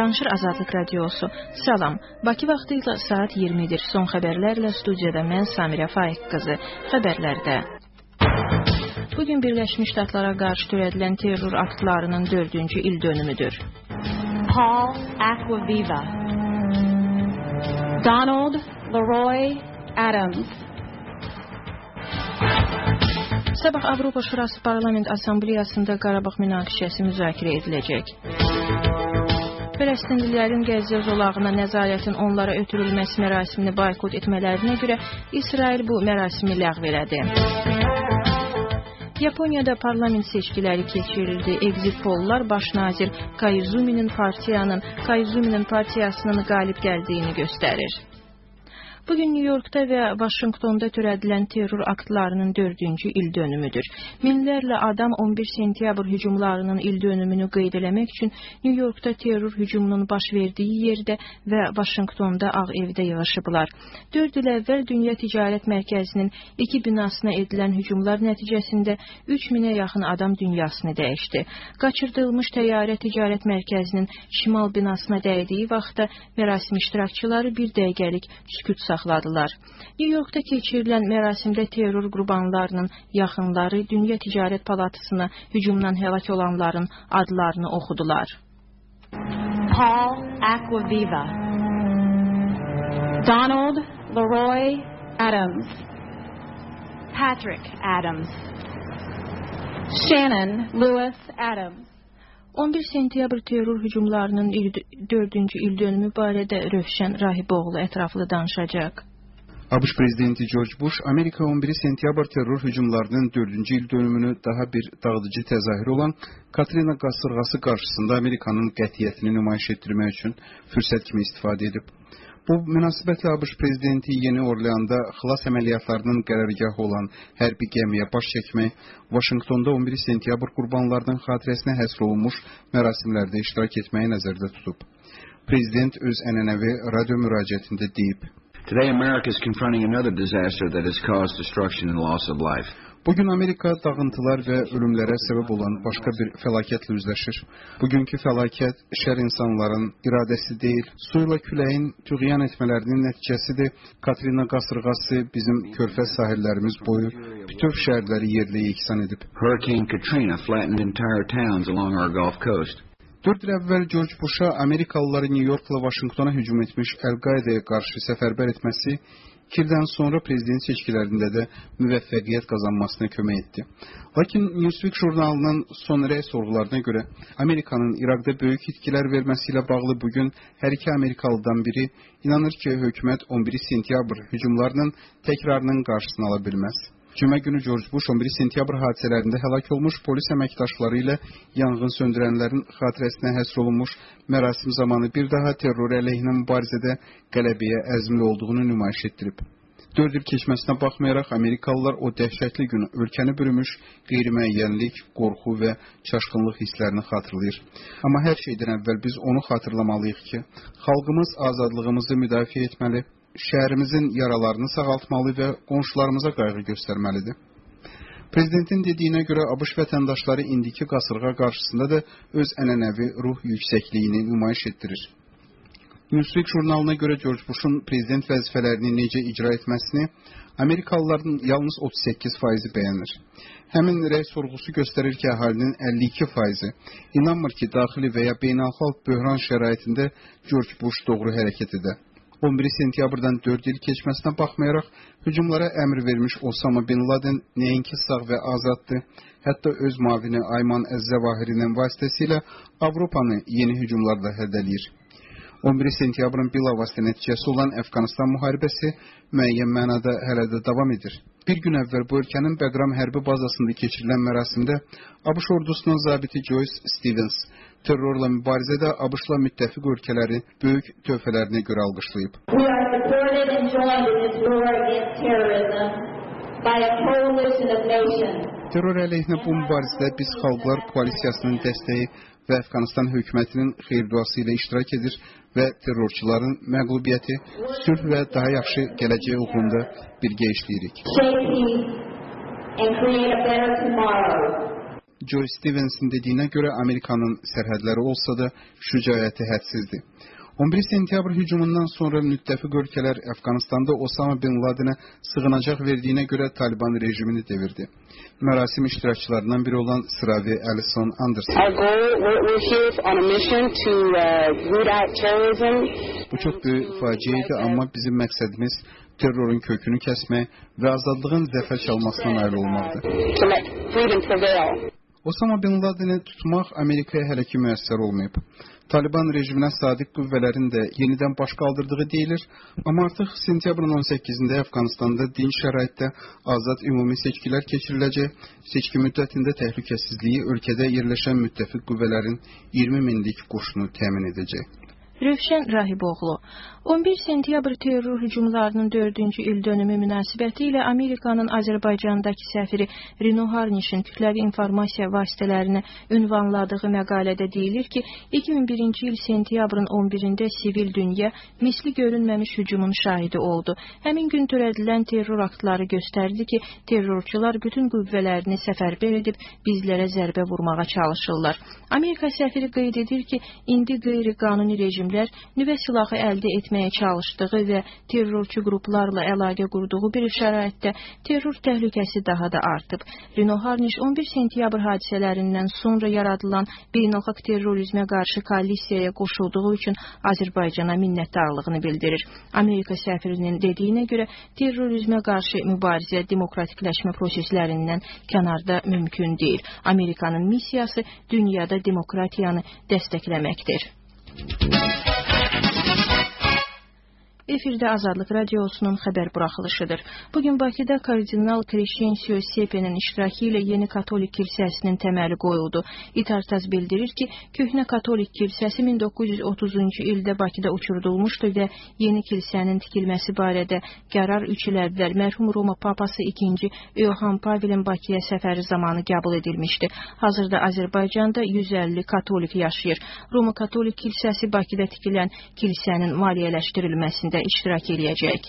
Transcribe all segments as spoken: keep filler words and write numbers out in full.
Danışır Azadlıq Radiosu. Salam. Bakı vaxtı ilə saat iyirmidir. Son xəbərlərlə studiyada mən Samirə Faiq qızı. Xəbərlərdə. Bugün Birləşmiş Ştatlara qarşı törədilən terror aktlarının dördüncü il dönümüdür. Paul Aquaviva, Donald Leroy Adams. Sabah Avropa Şurası Parlament Assambleyasında Qarabağ münaqişəsi müzakirə ediləcək. Fələstinlilərin Qəzza zolağına nəzarətin onlara ötürülməsi mərasimini boykot etmələrinə görə İsrail bu mərasimi ləğv elədi. Yaponiyada parlament seçkiləri keçirildi. Exit polllar baş nazir Koizuminin partiyanın, Koizuminin partiyasının qalib gəldiyini göstərir. Bugün New York'ta və Washington'da törədilən terror aktlarının dördüncü il dönümüdür. Minlərlə adam on bir sentyabr hücumlarının il dönümünü qeyd eləmək üçün New York'ta terror hücumunun baş verdiyi yerdə və Washington'da Ağ Evdə yığışıblar. Dörd il əvvəl Dünya Ticarət Mərkəzinin iki binasına edilən hücumlar nəticəsində üç minə yaxın adam dünyasını dəyişdi. Qaçırdılmış təyyarə Ticarət Mərkəzinin şimal binasına dəydiyi vaxtda mərasim iştirakçıları bir dəqiqəlik sükut saxladılar. New York'ta keçirilən mərasimdə terror qurbanlarının yaxınları Dünya Ticarət Palatısına hücumdan həlak olanların adlarını oxudular. Paul Aquaviva, Donald Leroy Adams, Patrick Adams, Shannon Lewis Adams. on bir sentyabr terror hücumlarının dördüncü il dönümü barədə Rövşən Rahiboğlu ətraflı danışacaq. ABŞ prezidenti George Bush, Amerika on bir sentyabr terror hücumlarının dördüncü il dönümünü daha bir dağıdıcı təzahür olan Katrina qasırğası qarşısında Amerikanın qətiyyətini nümayiş etdirmək üçün fürsət kimi istifadə edib. Bu münasibətlə ABŞ prezidenti Yeni Orleanda xilas əməliyyatlarının qərargahı olan hərbi gəmiyə baş çəkmək, Washingtonda on bir sentyabr qurbanlarının xatirəsinə həsr olunmuş mərasimlərdə iştirak etməyi nəzərdə tutub. Prezident öz ənənəvi radio müraciətində deyib: Today America is confronting another disaster that has caused destruction and loss of life. Bugün Amerika dağıntılar və ölümlərə səbəb olan başqa bir fəlakətlə üzləşir. Bugünkü fəlakət şər insanların iradəsi deyil, su ilə küləyin tüğyan etmələrinin nəticəsidir. Katrina qasırğası bizim körfəz sahillərimiz boyu bütöv şəhərləri yerlə yeksan edib. Hurricane Katrina flattened entire towns along our Gulf Coast. Dörd il əvvəl George Bush'a Amerikalıları New York'la Washington'a hücum etmiş Əl-Qaidəyə qarşı səfərbər etməsi iki ildən sonra prezident seçkilərində də müvəffəqiyyət qazanmasına kömək etdi. Lakin Newsweek jurnalının son rəy sorğularına görə Amerikanın İraqda böyük itkilər verməsi ilə bağlı bugün hər iki Amerikalıdan biri inanır ki, hökumət on bir sentyabr hücumlarının təkrarının qarşısını ala bilməz. Cümə günü George Bush on bir sentyabr hadisələrində həlak olmuş polis əməkdaşları ilə yanğın söndürənlərin xatirəsinə həsr olunmuş mərasim zamanı bir daha terror əleyhinə mübarizədə qələbəyə əzmli olduğunu nümayiş etdirib. Dörd il keçməsinə baxmayaraq Amerikalılar o dəhşətli gün ölkəni bürümüş qeyri-müəyyənlik, qorxu və çaşqınlıq hisslərini xatırlayır. Amma hər şeydən əvvəl biz onu xatırlamalıyıq ki, xalqımız azadlığımızı müdafiə etməli, şəhərimizin yaralarını sağaltmalı və qonşularımıza qayğı göstərməlidir. Prezidentin dediyinə görə ABŞ vətəndaşları indiki qasırğa qarşısında da öz ənənəvi ruh yüksəkliyini nümayiş etdirir. Newsweek jurnalına görə George Bush'un prezident vəzifələrini necə icra etməsini Amerikalıların yalnız otuz səkkiz faizi bəyənir. Həmin rəy sorğusu göstərir ki, əhalinin əlli iki faizi inanmır ki, daxili və ya beynəlxalq böhran şəraitində George Bush doğru hərəkət edir. on bir sentyabrdan dörd il keçməsinə baxmayaraq hücumlara əmr vermiş Osama Bin Laden nəinki sağ və azaddır, hətta öz mavini Ayman Əz-Zəvahirinin vasitəsilə Avropanı yeni hücumlarla hədələyir. on bir sentyabrın bilavasitə nəticəsi olan Əfqanistan müharibəsi müəyyən mənada hələ də davam edir. Bir gün əvvəl bu ölkənin Bəqram hərbi bazasında keçirilən mərasimdə ABŞ ordusunun zabiti Joyce Stevens terrorla mübarizədə ABŞ-la müttəfiq ölkələri böyük töhfələrinə görə alqışlayıb. Terror əleyhinə bu mübarizədə biz xalqlar koalisiyasının dəstəyi və Əfqanistan hökumətinin xeyirduası ilə iştirak edir və terrorçuların məğlubiyyəti, sülh və daha yaxşı gələcək uğrunda birgə işləyirik. Joe Stevens'in dediyinə görə Amerikanın sərhədləri olsa da şücaəti hədsizdir. on bir sentyabr hücumundan sonra müttəfiq ölkələr Əfqanistanda Osama bin Ladenə sığınacaq verdiyinə görə Taliban rejimini devirdi. Mərasim iştirakçılarından biri olan Sıravi Ellison Anderson. Bu çox böyük faciə idi, amma bizim məqsədimiz terrorun kökünü kəsmək və azadlığın zəfər çalmasına nail olmaqdır. Osama bin Laden'i tutmaq Amerikaya hələ ki müəssər olmayıb. Taliban rejiminə sadiq qüvvələrin də yenidən baş qaldırdığı deyilir, amma artıq sentyabrın on səkkizində Əfqanistanda dinc şəraitdə azad ümumi seçkilər keçiriləcək. Seçki müddətində təhlükəsizliyi ölkədə yerləşən müttəfiq qüvvələrin iyirmi minlik qoşunu təmin edəcək. Rövşən Rahiboğlu, on bir sentyabr terror hücumlarının dördüncü il dönümü münasibəti ilə Amerikanın Azərbaycandakı səfiri Rino Harnişin kütləvi informasiya vasitələrinə ünvanladığı məqalədə deyilir ki, iki min birinci il sentyabrın on birində sivil dünya misli görünməmiş hücumun şahidi oldu. Həmin gün törədilən terror aktları göstərdi ki, terrorçular bütün qüvvələrini səfərbər edib bizlərə zərbə vurmağa çalışırlar. Amerika səfiri qeyd edir ki, indi qeyri-qanuni rejim nüvə silahı əldə etməyə çalışdığı və terrorçu qruplarla əlaqə qurduğu bir şəraitdə terror təhlükəsi daha da artıb. Rino Harniş on bir sentyabr hadisələrindən sonra yaradılan beynəlxalq terrorizmə qarşı koalisiyaya qoşulduğu üçün Azərbaycana minnətdarlığını bildirir. Amerika səfirinin dediyinə görə terrorizmə qarşı mübarizə demokratikləşmə proseslərindən kənarda mümkün deyil. Amerikanın missiyası dünyada demokratiyanı dəstəkləməkdir. Efirdə Azadlıq Radiosunun xəbər buraxılışıdır. Bugün Bakıda Kardinal Crescencio Sepe'nin iştirakı ilə Yeni Katolik Kilsəsinin təməli qoyuldu. İtartaz bildirir ki, Köhnə Katolik Kilsəsi min doqquz yüz otuzuncu ildə Bakıda uçurdulmuşdu və yeni kilsənin tikilməsi barədə qərar üç il əvvəl mərhum Roma Papası ikinci Yohan Pavelin Bakıya səfəri zamanı qəbul edilmişdi. Hazırda Azərbaycanda yüz əlli katolik yaşayır. Roma Katolik Kilsəsi Bakıda tikilən kilsənin maliyyələşdirilməsində iştirak edəcək.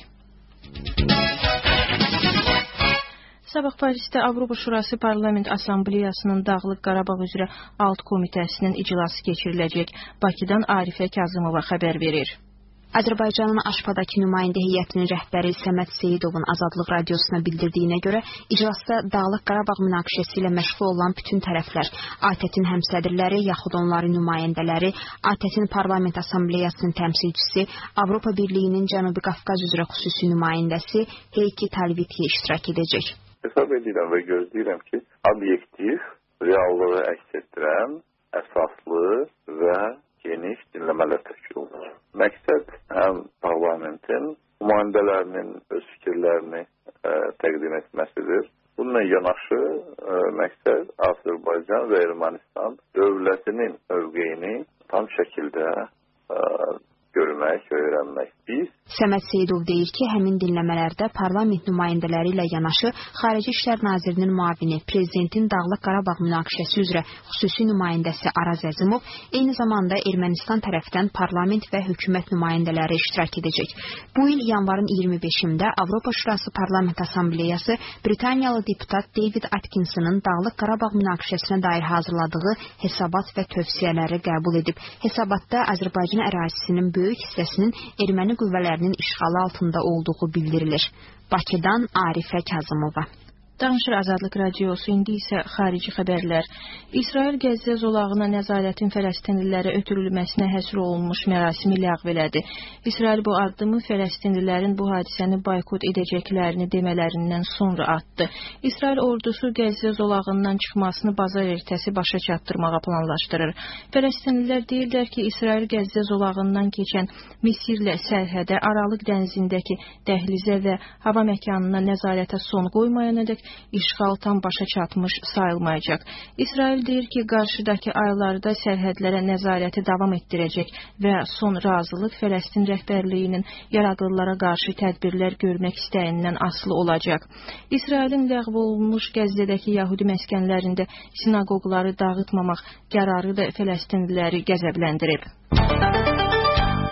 Sabah Parisdə Avropa Şurası Parlament Assambleyasının Dağlıq Qarabağ üzrə alt komitəsinin iclası keçiriləcək. Bakıdan Arifə Kazımova xəbər verir. Azərbaycanın Aşpadakı nümayəndə heyətinin rəhbəri Səməd Seyidovun Azadlıq Radiosuna bildirdiyinə görə iclasda Dağlıq Qarabağ münaqişəsi ilə məşğul olan bütün tərəflər, A T Ə-in həmsədrləri, yaxud onların nümayəndələri, A T Ə-in Parlament Assambleyasının təmsilçisi, Avropa Birliyinin Cənubi Qafqaz üzrə xüsusi nümayəndəsi Heiki Talviti iştirak edəcək. Hesab edirəm və gözləyirəm ki, obyektiv, reallığı əks etdirən, əsaslı və geniş dinləmələr təşkil olunur. Məqsəd həm parlamentin nümayəndələrinin öz fikirlərini ə, təqdim etməsidir. Bununla yanaşı ə, məqsəd Azərbaycan və Ermənistan dövlətinin mövqeyini tam şəkildə ə, görmək, öyrənmək. Biz Səməd Seyidov deyir ki, həmin dinləmələrdə parlament nümayəndələri ilə yanaşı Xarici İşlər Nazirinin müavini, prezidentin Dağlıq Qarabağ münaqişəsi üzrə xüsusi nümayəndəsi Araz Əzimov, eyni zamanda Ermənistan tərəfdən parlament və hökumət nümayəndələri iştirak edəcək. Bu il yanvarın iyirmi beşində Avropa Şurası Parlament Assambleyası Britaniyalı deputat David Atkinson'ın Dağlıq Qarabağ münaqişəsinə dair hazırladığı hesabat və tövsiyələri qəbul edib. Hesabatda Azərbaycan ərazisinin böyük hissəsinin erməni qüvvələrinin işğalı altında olduğu bildirilir. Bakıdan Arifə Kazımova. Danışır Azadlıq Radiosu, indi isə xarici xəbərlər. İsrail Qəzzə zolağına nəzarətin Fələstinlilərə ötürülməsinə həsr olunmuş mərasimi ləğv elədi. İsrail bu addımı Fələstinlilərin bu hadisəni boykot edəcəklərini demələrindən sonra atdı. İsrail ordusu Qəzzə zolağından çıxmasını bazar ertəsi başa çatdırmağa planlaşdırır. Fələstinlilər deyirlər ki, İsrail Qəzzə zolağından keçən Misirlə sərhədə Aralıq dənizindəki dəhlizə və hava məkanına nəzarətə son qoymayanədək işğal tam başa çatmış sayılmayacaq. İsrail deyir ki, qarşıdakı aylarda sərhədlərə nəzarəti davam etdirəcək və son razılıq Fələstin rəhbərliyinin yaradıllara qarşı tədbirlər görmək istəyindən asılı olacaq. İsrailin ləğv olunmuş Qəzzədəki Yahudi məskənlərində sinaqoqları dağıtmamaq qərarı da Fələstinliləri qəzəbləndirib. Bu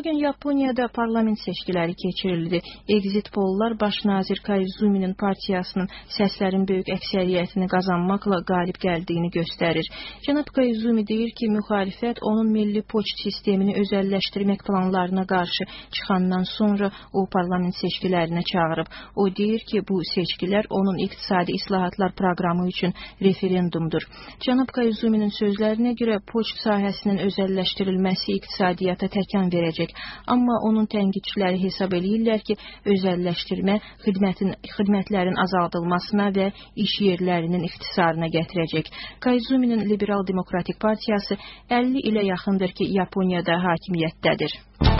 Bugün Yaponiyada parlament seçkiləri keçirildi. Exit polllar baş nazir Koizumi'nin partiyasının səslərin böyük əksəriyyətini qazanmaqla qalib gəldiyini göstərir. Cənab Koizumi deyir ki, müxalifət onun milli poçt sistemini özəlləşdirmək planlarına qarşı çıxandan sonra o parlament seçkilərinə çağırıb. O deyir ki, bu seçkilər onun iqtisadi islahatlar proqramı üçün referendumdur. Cənab Koizumi'nin sözlərinə görə poçt sahəsinin özəlləşdirilməsi iqtisadiyyata təkan verəcək. Amma onun tənqidçiləri hesab eləyirlər ki, özəlləşdirmə xidmətin, xidmətlərin azaldılmasına və iş yerlərinin ixtisarına gətirəcək. Koizumi'nin Liberal Demokratik Partiyası əlli ilə yaxındır ki, Yaponiyada hakimiyyətdədir.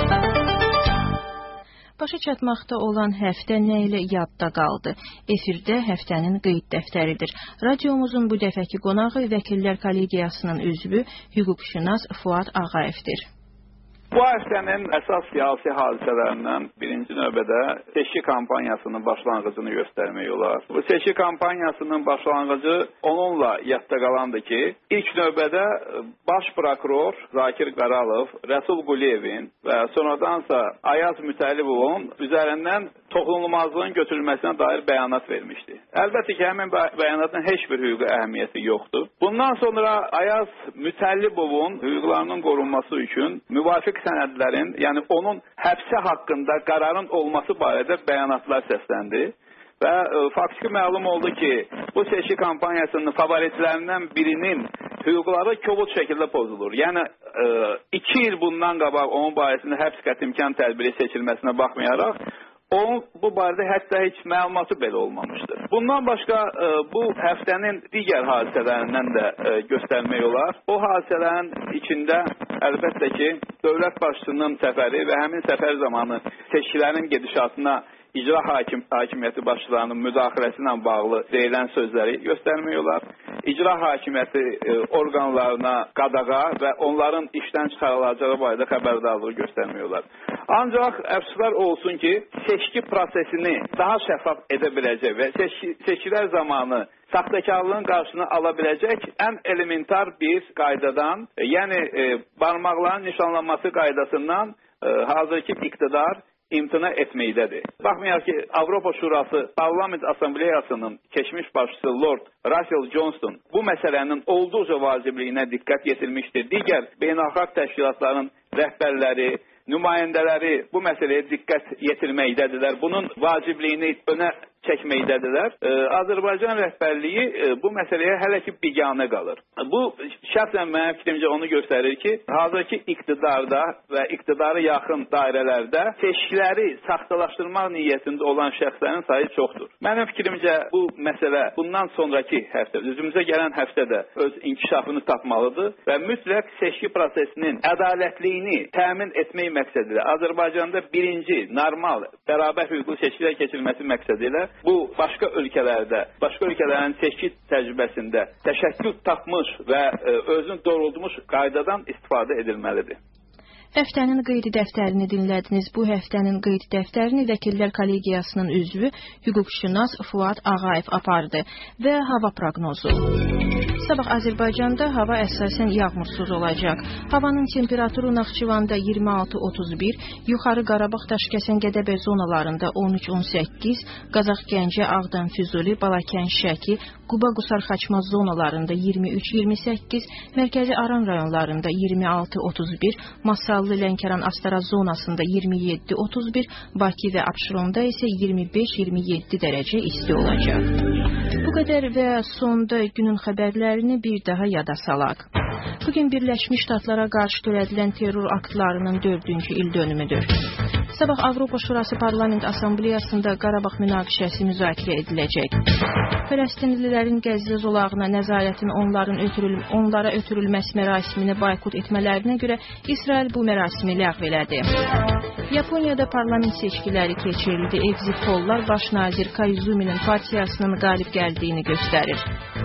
Başa çatmaqda olan həftə nə ilə yadda qaldı? Efirdə həftənin qeyd dəftəridir. Radiomuzun bu dəfəki qonağı Vəkillər Kollegiyasının üzvü, hüquqşünas Fuad Ağayevdir. Bu həftənin əsas siyasi hadisələrindən birinci növbədə seçki kampanyasının başlanğıcını göstərmək olar. Bu seçki kampanyasının başlanğıcı onunla yadda qalandı ki, ilk növbədə baş prokuror Zakir Qaralov, Rəsul Quliyevin və sonradansa Ayaz Mütəllibovun üzərindən toxunulmazlığın götürülməsinə dair bəyanat vermişdi. Əlbəttə ki, həmin bəyanatın heç bir hüquqi əhəmiyyəti yoxdur. Bundan sonra Ayaz Mütəllibovun hüquqlarının qorunması üçün müvafiq sənədlərin, yəni onun həbsi haqqında qərarın olması barədə bəyanatlar səsləndi və e, faktiki məlum oldu ki, bu seçki kampaniyasının favoritlərindən birinin hüquqları kobud şəkildə pozulur. Yəni e, iki il bundan qabaq onun barəsində həbs qətimkan tədbiri seçilməsinə baxmayaraq, onun bu barədə hətta heç məlumatı belə olmamışdır. Bundan başqa e, bu həftənin digər hadisələrindən də e, göstərmək olar. O hadisələrin içində əlbəttə ki, dövlət başçısının səfəri və həmin səfər zamanı seçkilərin gedişatına icra hakim, hakimiyyəti başçılarının müdaxiləsi ilə bağlı deyilən sözləri göstərmək olar. İcra hakimiyyəti e, orqanlarına qadağa və onların işdən çıxarılacağı barədə xəbərdarlığı göstərmək olar. Ancaq əfsuslar olsun ki, seçki prosesini daha şəffaf edə biləcək və seçki, seçkilər zamanı saxtakarlığın qarşısını ala biləcək ən elementar bir qaydadan, e, yəni e, barmaqların nişanlanması qaydasından e, hazırki iqtidar imtina etməkdədir. Baxmayaraq ki, Avropa Şurası Parlament Asambleyasının keçmiş başçısı Lord Russell Johnston bu məsələnin olduqca vacibliyinə diqqət yetirmişdir. Digər beynəlxalq təşkilatların rəhbərləri, nümayəndələri bu məsələyə diqqət yetirməkdədirlər. Bunun vacibliyini önə çəkməkdədirlər. Ee, Azərbaycan rəhbərliyi e, bu məsələyə hələ ki biganə qalır. Bu şəxsən mənim fikrimcə onu göstərir ki, hazırki iqtidarda və iqtidarı yaxın dairələrdə seçkiləri saxtalaşdırmaq niyyətində olan şəxslərin sayı çoxdur. Mənim fikrimcə bu məsələ bundan sonraki həftə, üzümüzə gələn həftədə öz inkişafını tapmalıdır və mütləq seçki prosesinin ədalətliyini təmin etmək məqsədilə Azərbaycanda birinci, normal, bərabər hüquqlu seçkilər keçirilməsi məqsədilə bu başqa ölkələrdə, başqa ölkələrin seçki təcrübəsində təşəkkül tapmış və e, özünü doğrultmuş qaydadan istifadə edilməlidir. Həftənin qeydi dəftərini dinlədiniz. Bu həftənin qeydi dəftərini Vəkillər Kollegiyasının üzvü, hüquqşünas Fuad Ağayev apardı və hava proqnozu. Sabah Azərbaycanda hava əsasən yağmursuz olacaq. Havanın temperaturu Naxçıvanda iyirmi altı otuz bir, Yuxarı Qarabağ, Daşkəsən, Gədəbəy zonalarında on üç on səkkiz, Qazax, Gəncə, Ağdam, Füzuli, Balakən, Şəki, Quba, Qusar, Xaçmaz zonalarında iyirmi üç iyirmi səkkiz, Mərkəzi Aran rayonlarında iyirmi altı otuz bir, Masallı, Lənkəran, Astara zonasında iyirmi yeddi otuz bir, Bakı və Abşeronda isə iyirmi beş iyirmi yeddi dərəcə isti olacaq. Bu qədər və sonda günün xəbərlərini bir daha yada salaq. Bugün Birləşmiş Ştatlara qarşı törədilən terror aktlarının dördüncü il dönümüdür. Sabah Avropa Şurası Parlament Asambleyasında Qarabağ münaqişəsi müzakirə ediləcək. Fələstinlilərin Qəzza zolağına nəzarətin onların ötürül onlara ötürülməsi mərasimini boykot etmələrinə görə İsrail bu mərasimi ləğv elədi. Yaponiyada parlament seçkiləri keçirildi. Exit polllar baş nazir Koizumi'nin partiyasının qalib gəldiyini göstərir.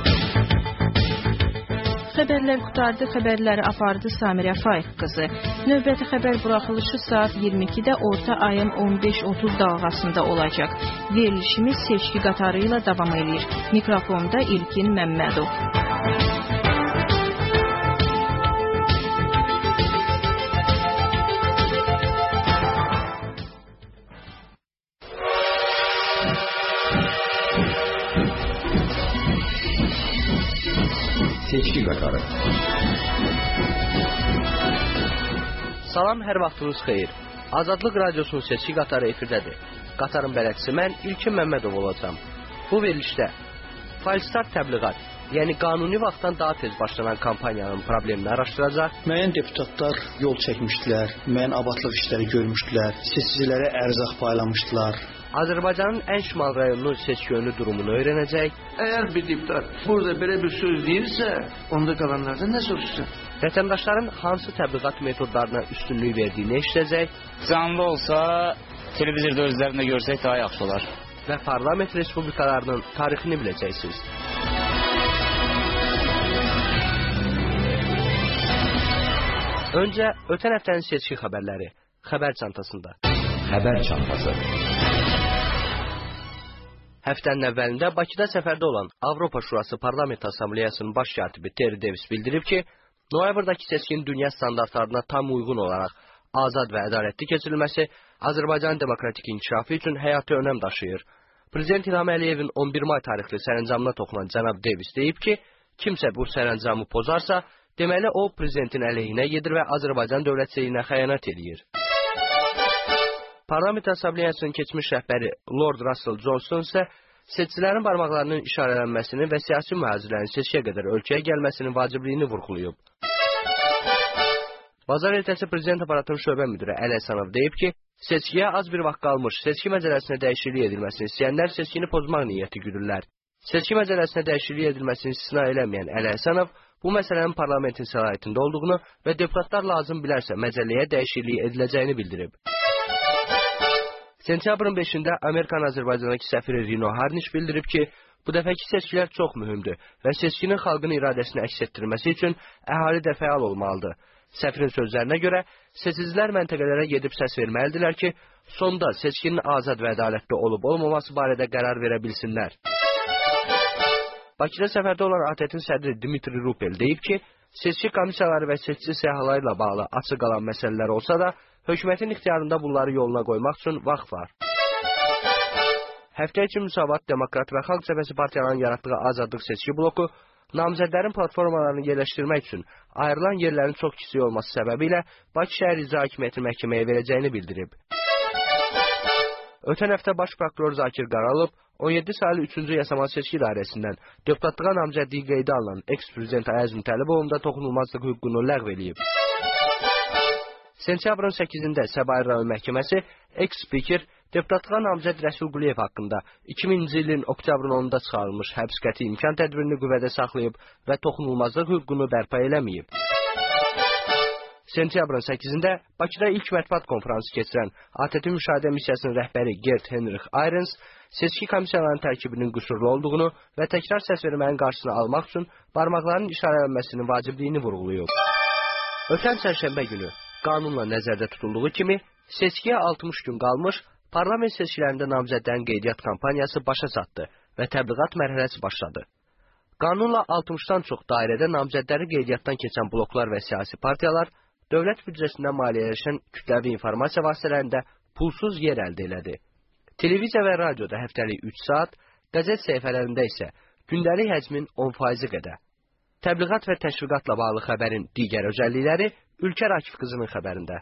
Xəbərlər qutardı, xəbərləri apardı Samirə Faiq qızı. Növbəti xəbər buraxılışı saat iyirmi ikidə orta ayın on beş otuz dalğasında olacaq. Verilişimiz seçki qatarı ilə davam edir. Mikrofonda İlkin Məmmədov. Seçki qatarı. Salam, hər vaxtınız xeyir. Azadlıq Radiosunun seçki qatarı efirdədir. Qatarın bələdçisi mən İlkin Məmmədov olacağam. Bu verilişdə Falstart təbliğat, yəni qanuni vaxtdan daha tez başlanan kampaniyanın problemini araşdıracaq. Müəyyən deputatlar yol çəkmişdilər, müəyyən abadlıq işləri görmüşdülər, seçicilərə ərzaq paylamışdılar. Azərbaycanın ən şimal rayonunun seçki önü durumunu öyrənəcək. Əgər bir deputat burada belə bir söz deyirsə, onda qalanlardan nə soruşsun? Vətəndaşların hansı təbliğat metodlarına üstünlük verdiyini eşidəcək. Canlı olsa, televizorda özlərini görsək daha yaxşı olar. Və parlament respublikalarının tarixini biləcəksiniz. Öncə ötən həftənin seçki xəbərləri xəbər çantasında. Xəbər çantası. Həftənin əvvəlində Bakıda səfərdə olan Avropa Şurası Parlament Assambleyasının baş katibi Terry Davis bildirib ki, noyabrdakı seçkinin dünya standartlarına tam uyğun olaraq azad və ədalətli keçirilməsi Azərbaycanın demokratik inkişafı üçün həyati önəm daşıyır. Prezident İlham Əliyevin on bir may tarixli sərəncamına toxunan cənab Davis deyib ki, kimsə bu sərəncamı pozarsa, deməli o prezidentin əleyhinə gedir və Azərbaycan dövlətçiliyinə xəyanət edir. Parlament Assambleyasının keçmiş rəhbəri Lord Russell Johnson isə seçicilərin barmaqlarının işarələnməsini və siyasi mühazirlərin seçkiyə qədər ölkəyə gəlməsinin vacibliyini vurğulayıb. Bazar ertəsi prezident aparatının şöbə müdürü Əli Həsənov deyib ki, seçkiyə az bir vaxt qalmış, seçki məcəlləsinə dəyişiklik edilməsini istəyənlər seçkini pozmaq niyyəti güdürlər. Seçki məcəlləsinə dəyişiklik edilməsini istisna eləməyən Əli Həsənov bu məsələnin parlamentin səlahiyyətində olduğunu və deputatlar lazım bilərsə məcəlləyə dəyişiklik ediləcəyini bildirib. Sentyabrın beşində Amerikan Azərbaycandakı səfiri Rino Harniş bildirib ki, bu dəfəki seçkilər çox mühümdür və seçkinin xalqın iradəsini əks etdirməsi üçün əhali də fəal olmalıdır. Səfirin sözlərinə görə, seçicilər məntəqələrə gedib səs verməlidirlər ki, sonda seçkinin azad və ədalətli olub-olmaması barədə qərar verə bilsinlər. Bakıda səfərdə olan A T T-in sədri Dmitri Rupel deyib ki, seçki komissiyaları və seçici siyahıları ilə bağlı açıq qalan məsələlər olsa da, hökumətin ixtiyarında bunları yoluna qoymaq üçün vaxt var. Həftə üçün Müsavat, Demokrat və Xalq Cəbhəsi partiyalarının yaratdığı azadlıq seçki bloku, namizədlərin platformalarını yerləşdirmək üçün ayrılan yerlərin çox kiçik olması səbəbilə Bakı şəhər icra hakimiyyəti məhkəməyə verəcəyini bildirib. Ötən həftə baş prokuror Zakir Qaralov on yeddi saylı üçüncü yasama seçki dairəsindən deputatlığa namizədliyi qeydə alınan eks-prezident Ayaz Mütəllibovun da toxunulmazlıq hüququnu ləğv eləyib. Sentyabrın səkkizində Səbail rayon məhkəməsi eks-spiker deputatlığa namizəd Rəsul Quliyev haqqında iki minci ilin oktyabrın onunda çıxarılmış həbs qəti imkan tədbirini qüvvədə saxlayıb və toxunulmazlıq hüququnu bərpa eləməyib. Sentyabrın səkkizində Bakıda ilk mətbuat konfransı keçirən A T T müşahidə missiyasının rəhbəri Gert Henrich Ahrens seçki komissiyalarının tərkibinin qüsurlu olduğunu və təkrar səs vermənin qarşısını almaq üçün barmaqların işarələnməsinin vacibliyini vurğulayıb. Ötən çərşənbə günü qanunla nəzərdə tutulduğu kimi seçkiyə altmış gün qalmış, parlament seçkilərində namizədlərin qeydiyyat kampaniyası başa çatdı və təbliğat mərhələsi başladı. Qanunla altmışdan çox dairədə namizədləri qeydiyyatdan keçən bloklar və siyasi partiyalar dövlət büdcəsindən maliyyələşən kütləvi informasiya vasitələrində pulsuz yer əldə elədi. Televiziya və radioda həftəlik üç saat, qəzet səhifələrində isə gündəlik həcmin on faizi qədər. Təbliğat və təşviqatla bağlı xəbərin digər özəllikləri Ülkər Akif qızının xəbərində.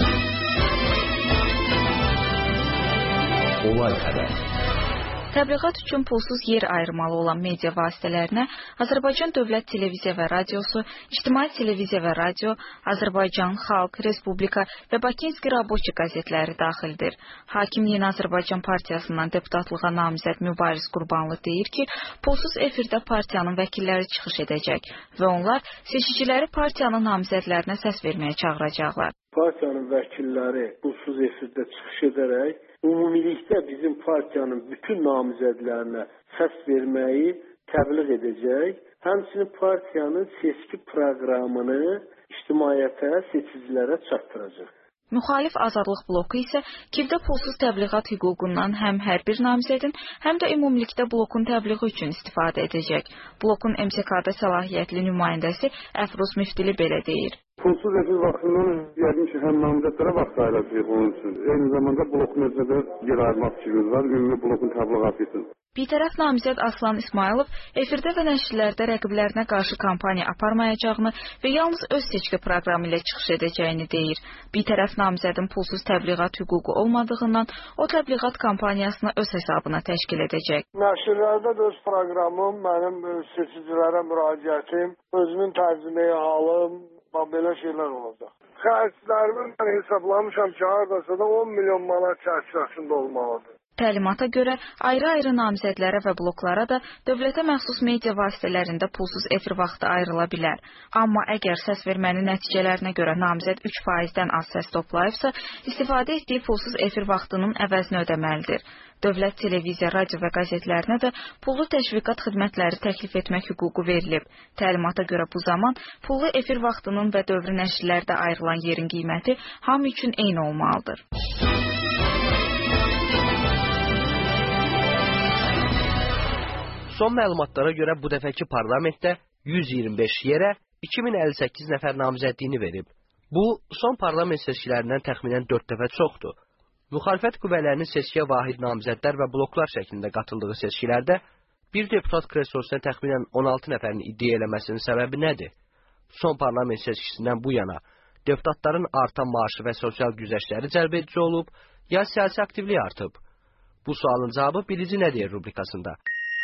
Olay xəbər. Təbliğat üçün pulsuz yer ayırmalı olan media vasitələrinə Azərbaycan Dövlət Televiziya və Radiosu, İctimai Televiziya və Radio, Azərbaycan, Xalq, Respublika və Bakinski Raboçi qəzetləri daxildir. Hakim Yeni Azərbaycan Partiyasından deputatlığa namizəd Mübariz Qurbanlı deyir ki, pulsuz efirdə partiyanın vəkilləri çıxış edəcək və onlar seçiciləri partiyanın namizədlərinə səs verməyə çağıracaqlar. Partiyanın vəkilləri pulsuz efirdə çıxış edərək ümumilikdə bizim partiyanın bütün namizədlərinə səs verməyi təbliğ edəcək. Həmçinin partiyanın seçki proqramını ictimaiyyətə, seçicilərə çatdıracaq. Müxalif Azadlıq bloku isə Kivdə pulsuz təbliğat hüququndan həm hər bir namizədin, həm də ümumilikdə blokun təbliği üçün istifadə edəcək. Blokun M S K-da səlahiyyətli nümayəndəsi Əfruz Müftili belə deyir. Pulsuz efir vaxtından yəqin ki, həm namizədlərə vaxt ayıracaq onun üçün. Eyni zamanda blokun özünə də yer ayırmaq fikrimiz var, ümumi blokun təbliğatı üçün. Bitərəf namizəd Aslan İsmailov efirdə və nəşrlərdə rəqiblərinə qarşı kampaniya aparmayacağını və yalnız öz seçki proqramı ilə çıxış edəcəyini deyir. Bitərəf namizədin pulsuz təbliğat hüququ olmadığından o təbliğat kampaniyasını öz hesabına təşkil edəcək. Nəşrlərdə də öz proqramım, mənim seçicilərə müraciətim, özümün tərcüməyi halım, belə şeylər olacaq. Xərclərimi mən hesablamışam ki, hardasa da on milyon manat çərçivəsində olmalıdır. Təlimata görə ayrı-ayrı namizədlərə və bloklara da dövlətə məxsus media vasitələrində pulsuz efir vaxtı ayrıla bilər. Amma əgər səs vermənin nəticələrinə görə namizəd üç faizdən az səs toplayıbsa, istifadə etdiyi pulsuz efir vaxtının əvəzini ödəməlidir. Dövlət televiziya, radio və qəzetlərinə də pullu təşviqat xidmətləri təklif etmək hüququ verilib. Təlimata görə bu zaman pullu efir vaxtının və dövrü nəşrlərdə ayrılan yerin qiyməti hamı üçün eyni olmalıdır. Son məlumatlara görə bu dəfəki parlamentdə yüz iyirmi beş yerə iki min əlli səkkiz nəfər namizədliyini verib. Bu, son parlament seçkilərindən təxminən dörd dəfə çoxdur. Müxalifət qüvvələrinin seçkiyə vahid namizədlər və bloklar şəklində qatıldığı seçkilərdə bir deputat kreslosuna təxminən on altı nəfərin iddia eləməsinin səbəbi nədir? Son parlament seçkisindən bu yana deputatların artan maaşı və sosial güzəştləri cəlb edici olub, ya siyasi aktivlik artıb? Bu sualın cavabı bilici nə deyir rubrikasında.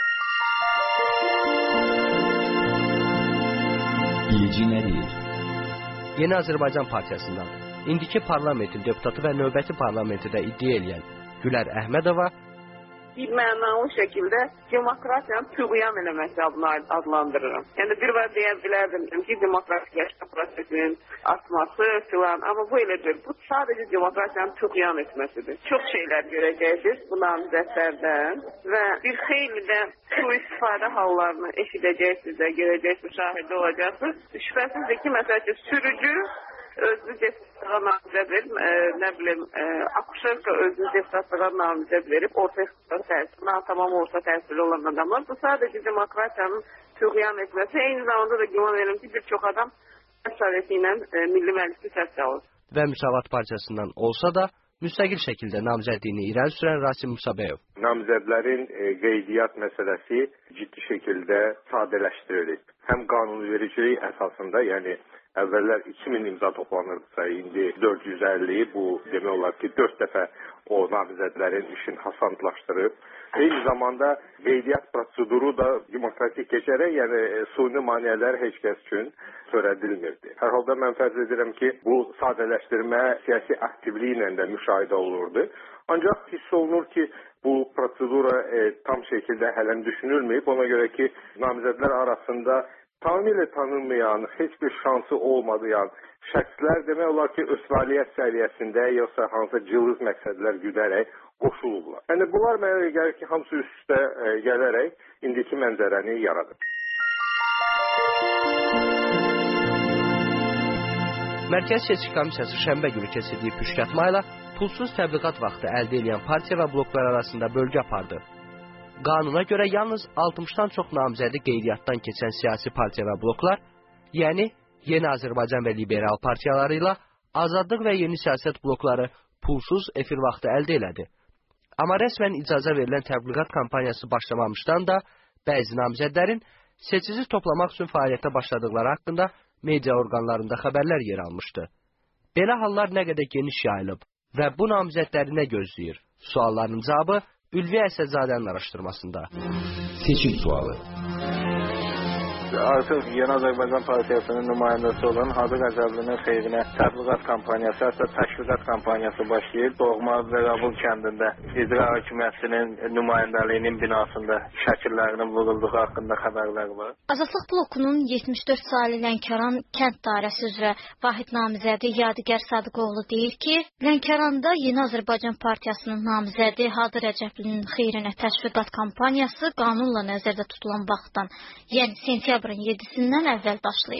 Bilici nə deyir? Yeni Azərbaycan Partiyasından indiki parlamentin deputatı və növbəti parlamenti də iddia eləyən Gülər Əhmədova bir mənalı şəkildə demokratiyanı tüğyan eləməsi adını adlandırırım. Yəni bir var deyə bilərdim ki, demokratikləşmə prosesinin artması filan, amma bu elədir. Bu sadəcə demokratiyanı tüğyan etməsidir. Çox şeylər görəcəksiniz bu namizədlərdən və bir xeyli də sui-istifadə hallarını eşidəcəksiniz də, görəcəksiniz, şahidi olacaqsınız. Şübhəsizdir ki, məsəl üçün sürücü özünü deputatlığa namizəd verib, e, nə bilim, e, akuşerka özünü deputatlığa namizəd verib, orta təhsil, tamam orta təhsili olan adamlar. Bu sadəcə demokratiyanın tüğyan etməsi, eyni zamanda da güman edirəm ki, bir çox adam soveti ilə e, Milli Məclisi səs alır. Və Müsavat Partiyasından olsa da, müstəqil şəkildə namizədliyini irəli sürən Rasim Musabəyov. Namizədlərin e, qeydiyyat məsələsi ciddi şəkildə sadələşdirilib. Həm qanunvericilik əsasında, yəni əvvəllər iki min imza toplanırdısa, indi dörd yüz əlli, bu demək olar ki, dörd dəfə o namizədlərin işini asanlaşdırıb. Eyni zamanda qeydiyyat proseduru da demokratik keçərək, yəni suni maneələr heç kəs üçün törədilmirdi. Hər halda mən fərz edirəm ki, bu sadələşdirmə siyasi aktivliklə də müşahidə olurdu. Ancaq hiss olunur ki, bu prosedura e, tam şəkildə hələn düşünülməyib. Ona görə ki, namizədlər arasında tamamilə tanınmayan, heç bir şansı olmayan şəxslər demək olar ki, öz fəaliyyət səviyyəsində yoxsa hansı cılız məqsədlər güdərək qoşulublar. Yəni bunlar mənə gəlir ki, hamısı üst-üstə e, gələrək indiki mənzərəni yaradır. Mərkəzi Seçki Komissiyası şənbə günü keçirdiyi püşkatma ilə pulsuz təbliğat vaxtı əldə edən partiya və bloklar arasında bölgü apardı. Qanuna görə yalnız altmışdan çox namizədi qeydiyyatdan keçən siyasi partiya və bloklar, yəni Yeni Azərbaycan və liberal partiyaları ilə Azadlıq və Yeni Siyasət blokları pulsuz efir vaxtı əldə elədi. Amma rəsmən icazə verilən təbliğat kampaniyası başlamamışdan da bəzi namizədlərin seçici toplamaq üçün fəaliyyətə başladıqları haqqında media orqanlarında xəbərlər yer almışdı. Belə hallar nə qədər geniş yayılıb və bu namizədləri nə gözləyir? Sualların cavabı Ülvi Əsədzadənin araşdırmasında. Seçim sualı. Artıq Yeni Azərbaycan Partiyasının nümayəndəsi olan Hacı Qəzəblinin xeyrinə təbliğat kampaniyası, hətta təşviqat kampaniyası başlayıb. Doğma və Qabul kəndində icra hakimiyyətinin nümayəndəliyinin binasında şəkillərinin vurulduğu haqqında xəbərlər var. Azadlıq blokunun yetmiş dörd saylı Lənkəran kənd dairəsi üzrə vahid namizədi Yadigar Sadıqoğlu deyir ki, Lənkəranda Yeni Azərbaycan Partiyasının namizədi Hacı Rəcəblinin xeyrinə təşviqat kampaniyası qanunla nəzərdə tutulan vaxtdan, yəni sentyabrın yedisindən əvvəl başlayıb.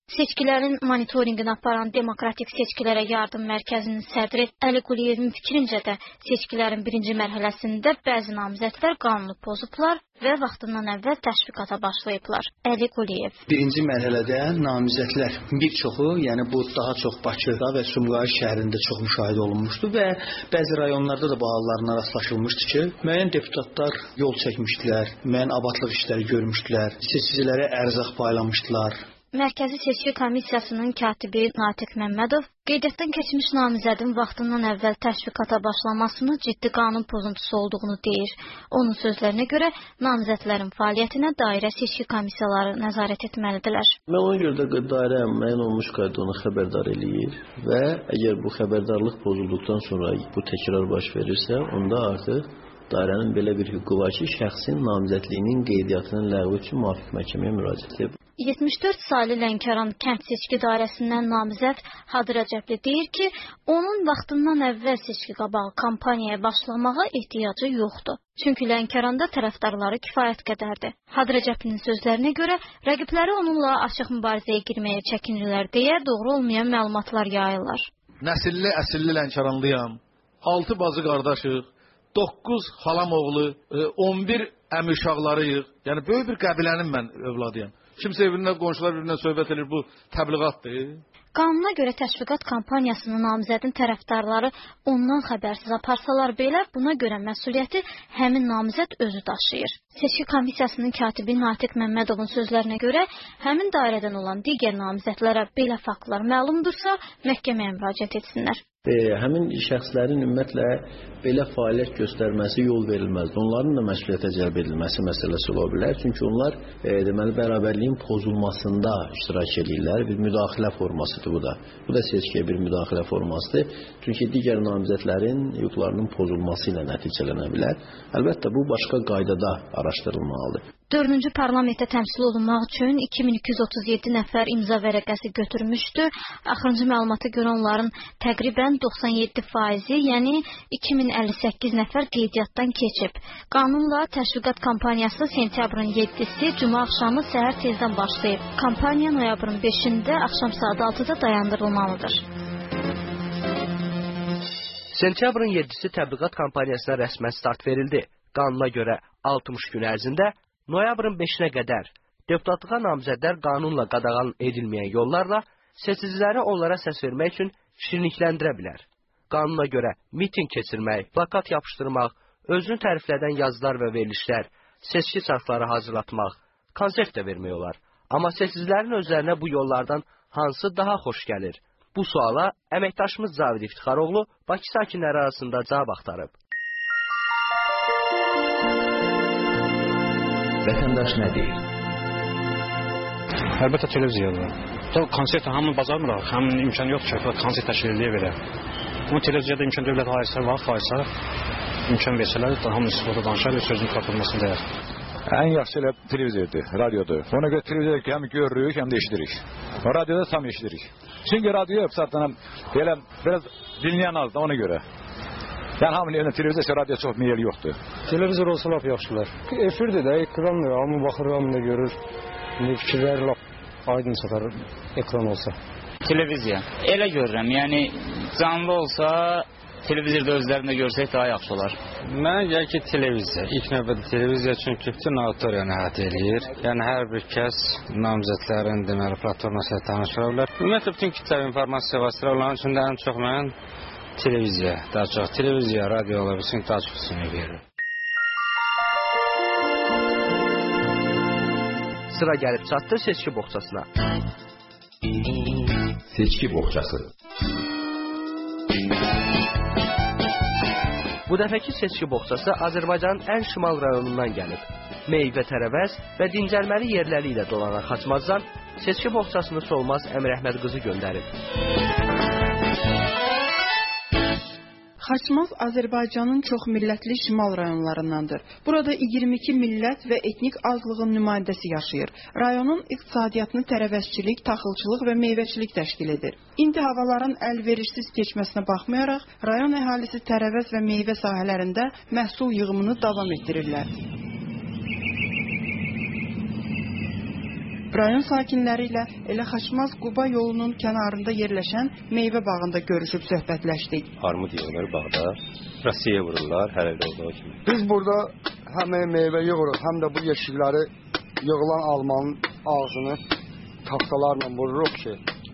Seçkilərin monitorinqini aparan Demokratik Seçkilərə Yardım Mərkəzinin sədri Əli Quliyevin fikrincə də seçkilərin birinci mərhələsində bəzi namizədlər qanunu pozublar və vaxtından əvvəl təşviqata başlayıblar. Əli Quliyev. Birinci mərhələdə namizədlər bir çoxu, yəni bu daha çox Bakıda və Sumqayıt şəhərində çox müşahidə olunmuşdu və bəzi rayonlarda da bu hallarına rastlaşılmışdı ki, müəyyən deputatlar yol çəkmişdilər, müəyyən abadlıq işləri görmüşdülər, seçicilərə ərzaq paylamışdılar. Mərkəzi Seçki Komissiyasının katibi Natiq Məmmədov qeydiyyatdan keçmiş namizədin vaxtından əvvəl təşviqata başlamasını ciddi qanun pozuntusu olduğunu deyir. Onun sözlərinə görə namizədlərin fəaliyyətinə dairə seçki komissiyaları nəzarət etməlidirlər. Mən ona görə də dairə müəyyən olmuş qaydada onu xəbərdar eləyir və əgər bu xəbərdarlıq pozulduqdan sonra bu təkrar baş verirsə, onda artıq dairənin belə bir hüququ var ki, şəxsin namizədliyinin qeydiyyatının ləğvi üçün müvafiq məhkəməyə müraciət edir. yetmiş dörd saylı Lənkəran kənd seçki dairəsindən namizəd Hadır Rəcəbli deyir ki, onun vaxtından əvvəl seçki qabağı kampaniyaya başlamağa ehtiyacı yoxdur. Çünki Lənkəranda tərəfdarları kifayət qədərdir. Hadır Rəcəblinin sözlərinə görə rəqibləri onunla açıq mübarizəyə girməyə çəkinirlər deyə doğru olmayan məlumatlar yayırlar. Nəsilli, əsilli Lənkəranlıyam. altı bacı qardaşıq, doqquz xalam oğlu, on bir əmi uşaqlarıyıq. Yəni böyük bir qəbilənin mən övladıyam. Kimsə evindən, qonşular bir-birinə söhbət edir, bu təbliğatdır. Qanuna görə təşviqat kampaniyasının namizədin tərəfdarları ondan xəbərsiz aparsalar belə, buna görə məsuliyyəti həmin namizəd özü daşıyır. Seçki komissiyasının katibi Natiq Məmmədovun sözlərinə görə, həmin dairədən olan digər namizədlərə belə faktlar məlumdursa, məhkəməyə müraciət etsinlər. E, həmin şəxslərin ümumiyyətlə belə fəaliyyət göstərməsi yol verilməz. Onların da məsuliyyətə cəlb edilməsi məsələsi ola bilər. Çünki onlar e, deməli bərabərliyin pozulmasında iştirak edirlər. Bir müdaxilə formasıdır bu da. Bu da seçkiyə bir müdaxilə formasıdır. Çünki digər namizədlərin hüquqlarının pozulması ilə nəticələnə bilər. Əlbəttə bu başqa qaydada araşdırılmalıdır. dördüncü parlamentdə təmsil olunmaq üçün iki min iki yüz otuz yeddi nəfər imza vərəqəsi götürmüşdü. Axırıncı məlumata görə onların təqribən doxsan yeddi faizi, yəni iki min əlli səkkiz nəfər qeydiyyatdan keçib. Qanunla təşviqat kampaniyası sentyabrın yeddisi cuma axşamı səhər tezdən başlayıb. Kampaniya noyabrın beşində axşam saat altıda dayandırılmalıdır. Sentyabrın yeddisi təbliğat kampaniyasına rəsmən start verildi. Qanuna görə altmış gün ərzində noyabrın beşinə qədər deputatlığa namizədlər qanunla qadağan edilməyən yollarla seçiciləri onlara səs vermək üçün şirinlikləndirə bilər. Qanuna görə miting keçirmək, plakat yapışdırmaq, özünü təriflədən yazılar və verilişlər, seçki çarxları hazırlatmaq, konsert də vermək olar. Amma seçicilərin özlərinə bu yollardan hansı daha xoş gəlir? Bu suala əməkdaşımız Zavid İftixaroğlu Bakı sakinləri arasında cavab axtarıb. Vətəndaş nə deyir? Əlbəttə televiziyadır. Konsert hamını bacarmırıq, həmin imkan yoxdur ki, konsert təşkil eləyə belə. Amma televiziyada imkan dövlət ayırsa, vaxt ayırsa, imkan versələr, hamını istifadə danışar və sözün katılmasını dəyər. Ən yaxşı elə televizordur, radiodur. Ona görə televizorda həm görürük, həm də eşidirik. Radioda tam eşidirik. Çünki radio hepsatdan belə biraz dinləyən azdır ona görə. Yəni hamının evində televizor, radio çox meyil yoxdur. Televizor olsa lap yaxşılar. Efirdir də, ekrandır, hamı baxır, hamı da görür. Fikirlər lap aydın satar ekran olsa. Televiziya. Elə görürəm, yəni canlı olsa televizorda özlərində görsək daha yaxşı olar. Mənə gəlir ki, televiziya. İlk növbədə televiziya çünki bütün auditoriyanı əhatə eləyir. Yəni hər bir kəs namizədlərin deməli platformasıyla tanış ola bilər. Ümumiyyətlə bütün kütləvi informasiya vasitələri olan üçün də ən çox mən televiziya, daha çox televiziya, radio ola bilsin, daha çox üstünlük verir. Sıra gəlib çatdı seçki boğçasına. Seçki boğçası. Bu dəfəki seçki boğçası Azərbaycanın ən şimal rayonundan gəlib. Meyvə tərəvəz və dincəlməli yerləri ilə dolanan Xaçmazdan seçki boğçasını Solmaz Əmrəhməd qızı göndərib. Xaçmaz Azərbaycanın çox millətli şimal rayonlarındandır. Burada iyirmi iki millət və etnik azlığın nümayəndəsi yaşayır. Rayonun iqtisadiyyatını tərəvəzçilik, taxılçılıq və meyvəçilik təşkil edir. İndi havaların əlverişsiz keçməsinə baxmayaraq, rayon əhalisi tərəvəz və meyvə sahələrində məhsul yığımını davam etdirirlər. Rayon sakinləri ilə elə Xaçmaz-Quba yolunun kənarında yerləşən meyvə bağında görüşüb söhbətləşdik. Armud yığılır bağda, Rusiyaya vururlar, hər ildə olduğu kimi. Biz burada həm meyvə yığırıq, həm də bu yeşikləri yığılan almanın ağzını taxtalarla vururuq ki,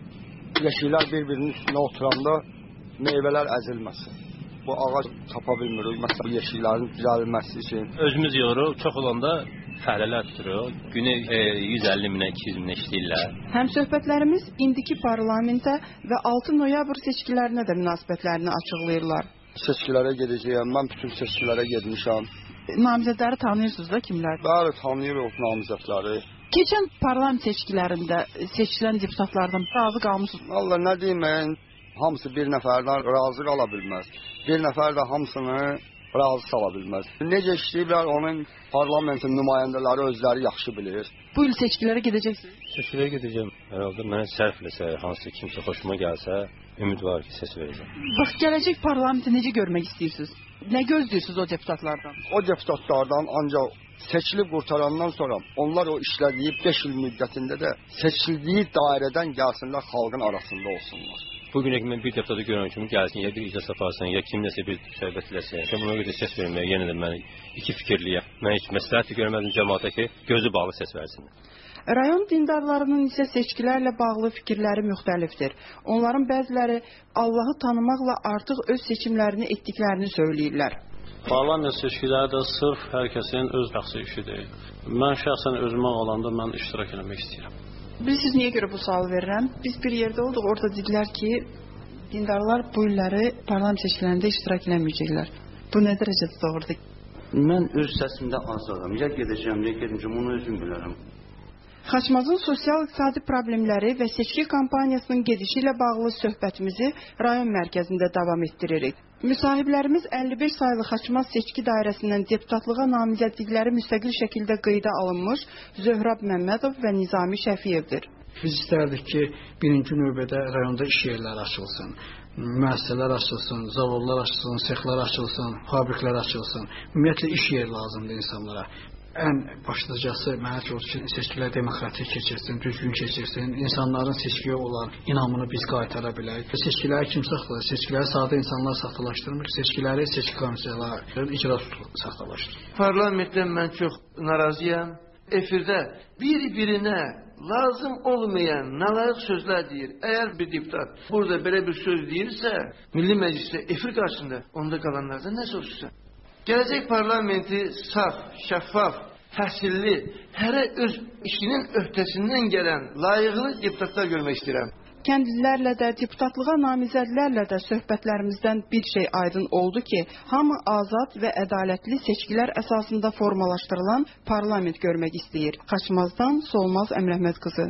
yeşiklər bir-birinin üstünə oturanda meyvələr əzilməsin. Bu ağac tapa bilmirik, məsələn, bu yeşiklərin düzəlməsi üçün. Özümüz yığırıq, çox olanda fəhlələr tuturuq. Günü e, yüz əlli minə, iki yüz minə işləyirlər. Həm söhbətlərimiz indiki parlamentə və altı noyabr seçkilərinə də münasibətlərini açıqlayırlar. Seçkilərə gedəcəyəm, mən bütün seçkilərə getmişəm. Namizədləri tanıyırsınız da kimlər? Bəli, tanıyırıq namizədləri. Keçən parlament seçkilərində seçilən deputatlardan razı qalmışsınız? Vallahi nə deyim mən, hamısı bir nəfərdən razı qala bilməz. Bir nəfər də hamısını razı sala bilməz. Necə işləyirlər, onun parlamentin nümayəndələri özləri yaxşı bilir. Bu il seçkilərə gedəcəksiniz? Seçkilərə gedəcəm. Hər halda mənə sərf eləsə, hansı kimsə xoşuma gəlsə, ümid var ki, səs verəcəm. Bax, gələcək parlamenti necə görmək istəyirsiniz? Nə gözləyirsiniz o deputatlardan? O deputatlardan ancaq seçilib qurtarandan sonra onlar o işlədiyi beş il müddətində də seçildiyi dairədən gəlsinlər, xalqın arasında olsunlar. Bugünə kimi bir deputatı görən kimi gəlsin, ya bir iclas aparsın, ya kimləsə bir söhbət eləsin. Buna görə səs verməyə yenə də mən iki fikirliyəm. Mən heç məsləhət görmədim cəmaata ki, gözü bağlı səs versin. Rayon dindarlarının isə seçkilərlə bağlı fikirləri müxtəlifdir. Onların bəziləri Allahı tanımaqla artıq öz seçimlərini etdiklərini söyləyirlər. Parlament seçkiləri də sırf hər kəsin öz şəxsi işidir. Mən şəxsən özümə olanda mən iştirak etmək istəyirəm. Bilirsiniz niyə görə bu sualı verirəm? Biz bir yerdə olduq, orada dedilər ki, dindarlar bu illəri parlament seçkilərində iştirak etməyəcəklər. Bu nə dərəcədə doğrudur? Mən öz səsimdə azadam. Ya gedəcəm, ya gedəcəm, onu özüm bilərəm. Xaçmazın sosial-iqtisadi problemləri və seçki kampaniyasının gedişi ilə bağlı söhbətimizi rayon mərkəzində davam etdiririk. Müsahiblərimiz əlli beş saylı Xaçmaz seçki dairəsindən deputatlığa namizədlikləri müstəqil şəkildə qeydə alınmış Zöhrab Məmmədov və Nizami Şəfiyevdir. Biz istərdik ki, birinci növbədə rayonda iş yerləri açılsın, müəssisələr açılsın, zavodlar açılsın, sexlər açılsın, fabriklər açılsın. Ümumiyyətlə iş yeri lazımdır insanlara. Ən başlıcası mənə çox ki, seçkilər demokratik keçirsin, düzgün keçirsin, insanların seçkiyə olan inamını biz qaytara bilək. Seçkiləri kim saxlayır? Seçkiləri sadə insanlar saxtalaşdırmır, seçkiləri seçki komissiyaları icra saxtalaşdırır. Parlamentdən mən çox narazıyam. Efirdə bir-birinə lazım olmayan nalayiq sözlər deyir. Əgər bir deputat burada belə bir söz deyirsə, Milli Məclisdə efir qarşısında onda qalanlardan nə soruşursa? Gələcək parlamenti saf, şəffaf, təhsilli, hərə öz işinin öhdəsindən gələn layiqli deputatlar görmək istəyirəm. Kəndlilərlə də, deputatlığa namizədlərlə də söhbətlərimizdən bir şey aydın oldu ki, hamı azad və ədalətli seçkilər əsasında formalaşdırılan parlament görmək istəyir. Xaçmazdan Solmaz Əmrəhməd qızı.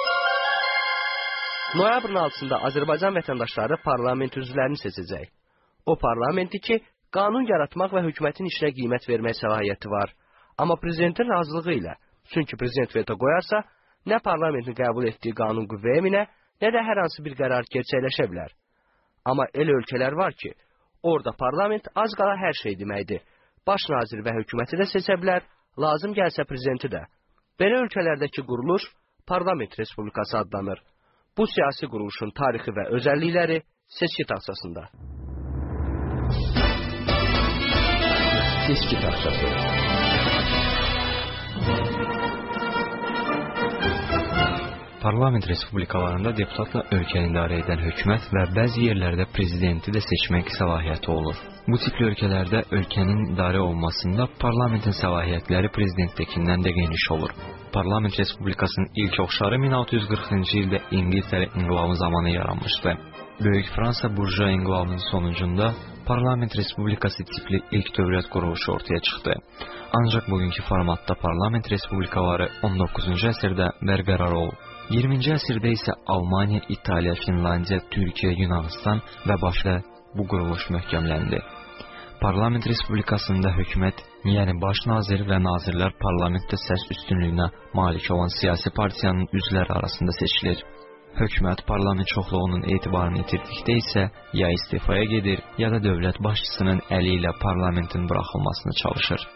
Noyabrın altısında Azərbaycan vətəndaşları parlament üzvlərini seçəcək. O parlamenti ki, qanun yaratmaq və hökumətin işinə qiymət vermək səlahiyyəti var. Amma prezidentin razılığı ilə, çünki prezident veto qoyarsa, nə parlamentin qəbul etdiyi qanun qüvvəyə minə, nə də hər hansı bir qərar gerçəkləşə bilər. Amma elə ölkələr var ki, orada parlament az qala hər şey deməkdir. Baş nazir və hökuməti də seçə bilər, lazım gəlsə prezidenti də. Belə ölkələrdəki quruluş parlament respublikası adlanır. Bu siyasi quruluşun tarixi və özəllikləri seçki taxtasında. Seçki taxtası. Parlament respublikalarında deputatla ölkəni idarə edən hökumət və bəzi yerlərdə prezidenti də seçmək səlahiyyəti olur. Bu tipli ölkələrdə ölkənin idarə olunmasında parlamentin səlahiyyətləri prezidentdəkindən də geniş olur. Parlament respublikasının ilk oxşarı min altı yüz qırxıncı ildə İngiltərə inqilabı zamanı yaranmışdı. Böyük Fransa burjua inqilabının sonucunda parlament respublikası tipli ilk dövlət quruluşu ortaya çıxdı. Ancaq bugünkü formatda parlament respublikaları on doqquzuncu əsrdə bərqərar olub. iyirminci əsrdə isə Almaniya, İtaliya, Finlandiya, Türkiyə, Yunanistan və başqa bu quruluş möhkəmləndi. Parlament respublikasında hökumət, yəni baş nazir və nazirlər parlamentdə səs üstünlüyünə malik olan siyasi partiyanın üzvləri arasında seçilir. Hökumət parlament çoxluğunun etibarını itirdikdə isə ya istifaya gedir, ya da dövlət başçısının əli ilə parlamentin buraxılmasını çalışır.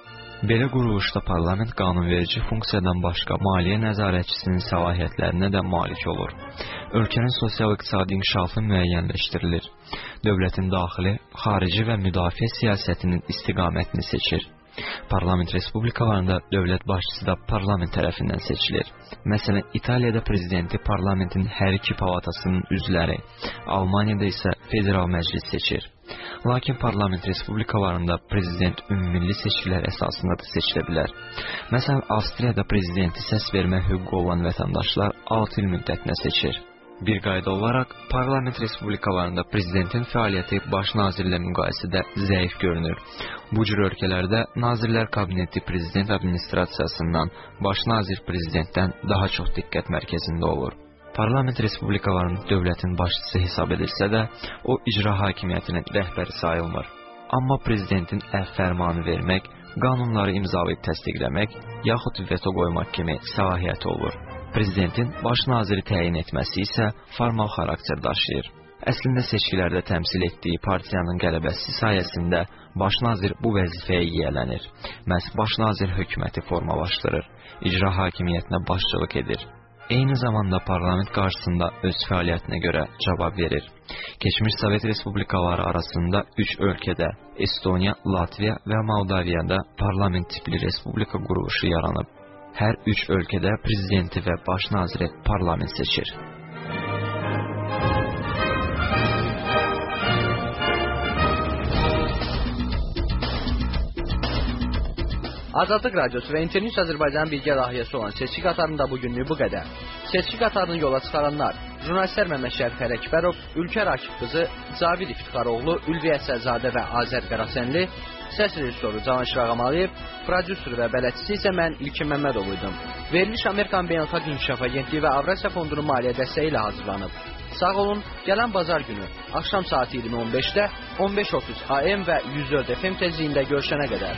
Belə quruluşda parlament qanunverici funksiyadan başqa maliyyə nəzarətçisinin səlahiyyətlərinə də malik olur. Ölkənin sosial-iqtisadi inkişafı müəyyənləşdirilir. Dövlətin daxili, xarici və müdafiə siyasətinin istiqamətini seçir. Parlament respublikalarında dövlət başçısı da parlament tərəfindən seçilir. Məsələn, İtaliyada prezidenti parlamentin hər iki palatasının üzvləri, Almaniyada isə federal məclis seçir. Lakin parlament respublikalarında prezident ümummilli seçkilər əsasında da seçilə bilər. Məsələn, Avstriyada prezidenti səs vermə hüququ olan vətəndaşlar altı il müddətinə seçir. Bir qayda olaraq, parlament respublikalarında prezidentin fəaliyyəti baş nazirlə müqayisədə zəif görünür. Bu cür ölkələrdə nazirlər kabineti prezident administrasiyasından, baş nazir prezidentdən daha çox diqqət mərkəzində olur. Parlament respublikalarının dövlətin başçısı hesab edilsə də, o icra hakimiyyətinin rəhbəri sayılmır. Amma prezidentin əf fərmanı vermək, qanunları imzalayıb təsdiqləmək, yaxud veto qoymaq kimi səlahiyyəti olur. Prezidentin baş naziri təyin etməsi isə formal xarakter daşıyır. Əslində seçkilərdə təmsil etdiyi partiyanın qələbəsi sayəsində baş nazir bu vəzifəyə yiyələnir. Məhz baş nazir hökuməti formalaşdırır, icra hakimiyyətinə başçılıq edir. Eyni zamanda parlament qarşısında öz fəaliyyətinə görə cavab verir. Keçmiş Sovet Respublikaları arasında üç ölkədə, Estoniya, Latviya və Moldaviyada parlament tipli respublika quruluşu yaranıb. Hər üç ölkədə prezidenti və baş naziri parlament seçir. Azadlıq Radiosu və Internews Azərbaycanın birgə layihəsi olan seçki qatarında bugünlük bu qədər. Seçki qatarını yola çıxaranlar: jurnalistlər Məmməd Şərifər Əkbərov, Ülkər Akif qızı, Cavid İftixaroğlu, Ülviyə Səzadə və Azər Qarasənli, səs rejissoru Canan Şırağamalıyev, prodüser və bələdçisi isə mən İlkin Məmmədovuydum. Veriliş Amerikan Beynəlxalq İnkişaf Agentliyi və Avrasiya Fondunun maliyyə dəstəyi ilə hazırlanıb. Sağ olun, gələn bazar günü axşam saat iyirmi on beşdə on beş otuz A M və yüz dörd F M tezliyində görüşənə qədər.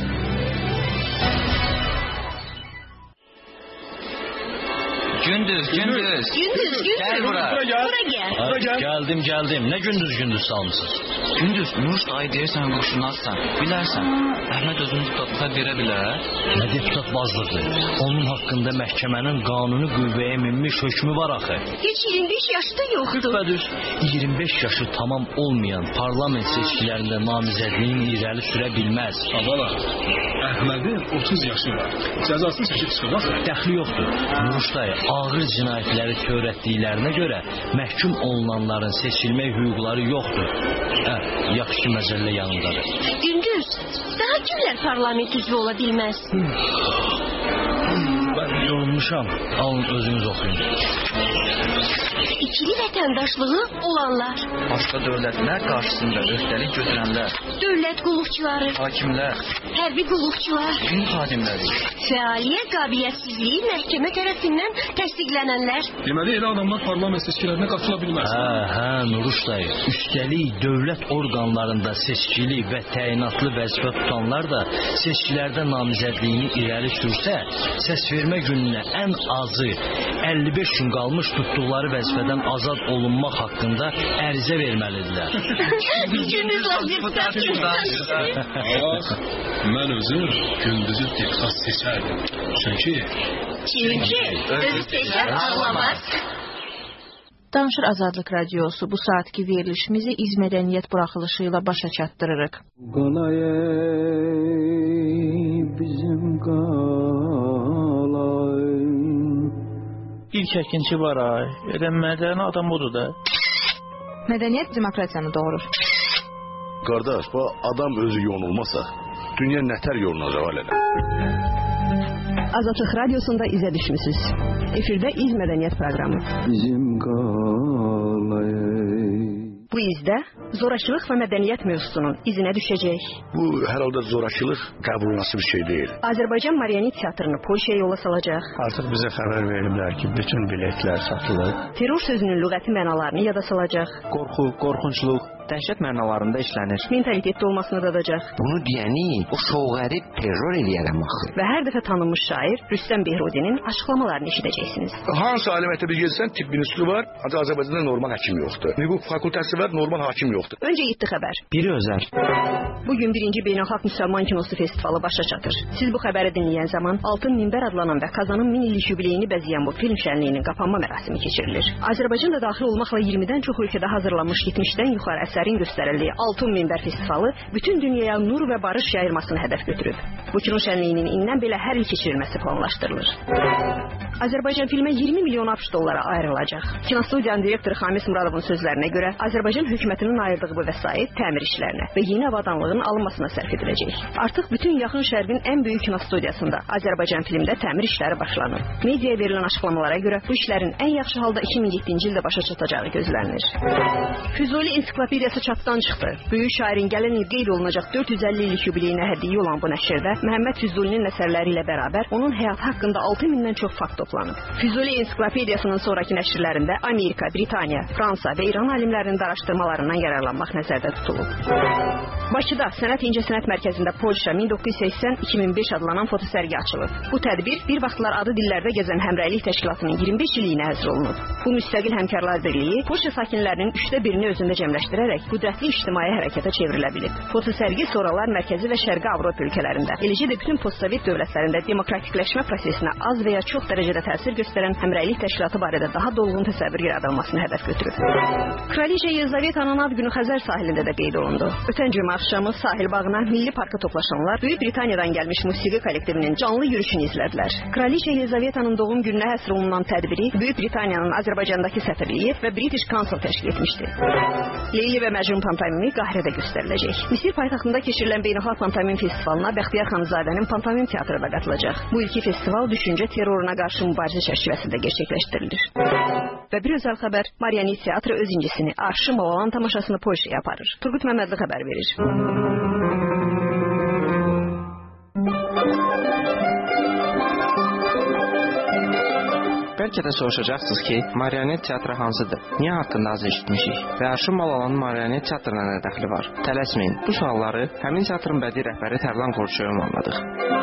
Gündüz, gündüz. Gündüz, gündüz. Gel bura. Bura gel. Bura gel. Bura gel. Geldim, geldim. Ne gündüz gündüz salmışsınız? Gündüz, Nuruş dayı deyirsən, qoşulmazsan. Bilərsən, Əhməd özünü deputatlığa verə bilər. Ne deputat bazlıdır? Onun hakkında məhkəmənin qanuni qüvvəyə minmiş hökmü var axı. Heç iyirmi beş yaşı da yoxdur. Düpədüz, iyirmi beş yaşı tamam olmayan parlament seçkilərində namizədliyini irəli sürə bilməz. Abala, Əhmədin otuz yaşı var. Cəzasını çəkib çıxır axı. Dəxli yoxdur. Nuruş dayı ağır cinayətləri törətdiklərinə görə məhkum olunanların seçilmək hüquqları yoxdur. Hə, yaxşı məcəllə yanındadır. Gündüz, daha kimlər parlament üzvü ola bilməz? Hmm. Ben yorulmuşam. Alın özünüz oxuyun. İkili vətəndaşlığı olanlar. Başqa dövlətlər qarşısında öhdəlik götürənlər. Dövlət qulluqçuları. Hakimlər. Hərbi qulluqçular. Din xadimləri. Fəaliyyət qabiliyyətsizliyi məhkəmə tərəfindən təsdiqlənənlər. Deməli, elə adamlar parlament seçkilərinə qatıla bilməz. Hə, hə, Nuruş dayı. Üstəlik dövlət orqanlarında seçkili və təyinatlı vəzifə tutanlar da seçkilərdə namizədliyini irəli sürsə, səs vermə gününə ən azı əlli beş gün qalmış tutduqları vəzifədən azad olunmaq haqqında ərizə verməlidirlər. Gündüz vəzifə. Mən özüm gündüzü deputat seçərdim. Çünki Çünki özü seçər ağlamaz. Danışır Azadlıq Radiosu. Bu saatki verilişimizi İzmədəniyyət buraxılışı ilə başa çatdırırıq. Qalay bizim qalay. İlk əkinçi var ay. Elə mədəni adam odur da. Mədəniyyət demokratiyanı doğurur. Qardaş, bu adam özü yonulmasa, dünya nətər yolunacaq alələ? Azadlıq Radiosunda izə düşmüsünüz. Efirdə İz Mədəniyyət proqramı. Bizim qalay. Bu izdə zorakılıq və mədəniyyət mövzusunun izinə düşəcək. Bu hər halda zorakılıq qəbul olunası bir şey deyil. Azərbaycan Marionit Teatrını Polşaya yola salacaq. Artıq bizə xəbər veriblər ki, bütün biletlər satılır. Terror sözünün lüğəti mənalarını yada salacaq. Qorxu, qorxunçluq, dəhşət mənalarında işlənir. Mentalitetdə olmasını dadacaq. Bunu deyəni o soğuqəri terror eləyərəm axı. Və hər dəfə tanınmış şair Rüstəm Behrudinin açıqlamalarını eşidəcəksiniz. Hansı ali məktəbə gəlsən tibb institutu var, ancaq Azərbaycanda normal həkim yoxdur. Hüquq fakültəsi var, normal hakim yoxdur. Öncə yeddi xəbər. Biri özəl. Bugün birinci Beynəlxalq Müsəlman Kinosu Festivalı başa çatır. Siz bu xəbəri dinləyən zaman Altın Minbər adlanan və Kazanın min illik yubileyini bəzəyən bu film şənliyinin qapanma mərasimi keçirilir. Azərbaycan da daxil olmaqla iyirmidən çox ölkədə hazırlanmış yetmişdən yuxarı əsərin göstərildiyi Altın Minbər Festivalı bütün dünyaya nur və barış yayılmasını hədəf götürüb. Bu kino şənliyinin indən belə hər il keçirilməsi planlaşdırılır. Azərbaycan filmə iyirmi milyon ABŞ dollara ayrılacaq. Kinostudiyanın direktoru Xamis Muradovun sözlərinə görə Azərbaycan hökumətinin ayırdığı bu vəsait təmir işlərinə və yeni avadanlığın alınmasına sərf ediləcək. Artıq bütün yaxın şərqin ən böyük kinostudiyasında Azərbaycan filmdə təmir işləri başlanır. Mediaya verilən açıqlamalara görə bu işlərin ən yaxşı halda iki min yeddinci ildə başa çatacağı gözlənilir. Füzuli ensiklopediyası çapdan çıxdı. Böyük şairin gələn il qeyd olunacaq dörd yüz əlli illik yubileyinə hədiyyə olan bu nəşrdə Məhəmməd Füzulinin əsərləri ilə bərabər onun həyatı haqqında altı mindən çox fakt toplanıb. Füzuli ensiklopediyasının sonraki nəşrlərində Amerika, Britaniya, Fransa və İran alimlərinin araşdırmalarından yararlanmaq nəzərdə tutulub. Bakıda Sənət İncəsənət Mərkəzində Polşa min doqquz yüz səksən iki min beş adlanan fotosərgi açılıb. Bu tədbir bir vaxtlar adı dillərdə gəzən Həmrəylik Təşkilatının iyirmi beş illiyinə həsr olunub. Bu müstəqil həmkarlar birliyi Polşa sakinlərinin üçdə birini özündə cəmləşdirərək qüdrətli ictimai hərəkətə çevrilə bilib. Fotosərgi sonralar Mərkəzi və Şərqi Avropa ölkələrində, eləcə də bütün postsovet dövlətlərində demokratikləşmə prosesinə az və ya çox dərəcədə təsir göstərən Həmrəylik Təşkilatı barədə daha dolğun təsəvvür yaradılmasını hədəf götürüb. Kraliçə Yelizavetanın ad günü Xəzər sahilində də qeyd olundu. Ötən cümə axşamı sahil bağına, Milli Parka toplaşanlar Böyük Britaniyadan gəlmiş musiqi kollektivinin canlı yürüşünü izlədilər. Kraliçə Yelizavetanın doğum gününə həsr olunan tədbiri Böyük Britaniyanın Azərbaycandakı səfirliyi və British Council təşkil etmişdi. Leyli və Məcnun pantomimi Qahirədə göstəriləcək. Misir paytaxtında keçirilən Beynəlxalq Pantomim Festivalına Bəxtiyar Xanzadənin Pantomim teatrı da qatılacaq. Bu ilki festival düşüncə terroruna qarşı mübarizə çərçivəsində gerçəkləşdirilir. Və bir özəl xəbər, Marionit teatrı öz incisini Arşı Mavalan tamaşasını Polşaya aparır. Turgut Məmmədli xəbər verir. Bəlkə də soruşacaqsınız ki, Marionit teatrı hansıdır? Niyə haqqında az eşitmişik? Və Arşın Malalanın Marionit teatrına nə dəxli var? Tələsməyin, bu sualları həmin teatrın bədii rəhbəri Tərlan Qorçuya ünvanladıq.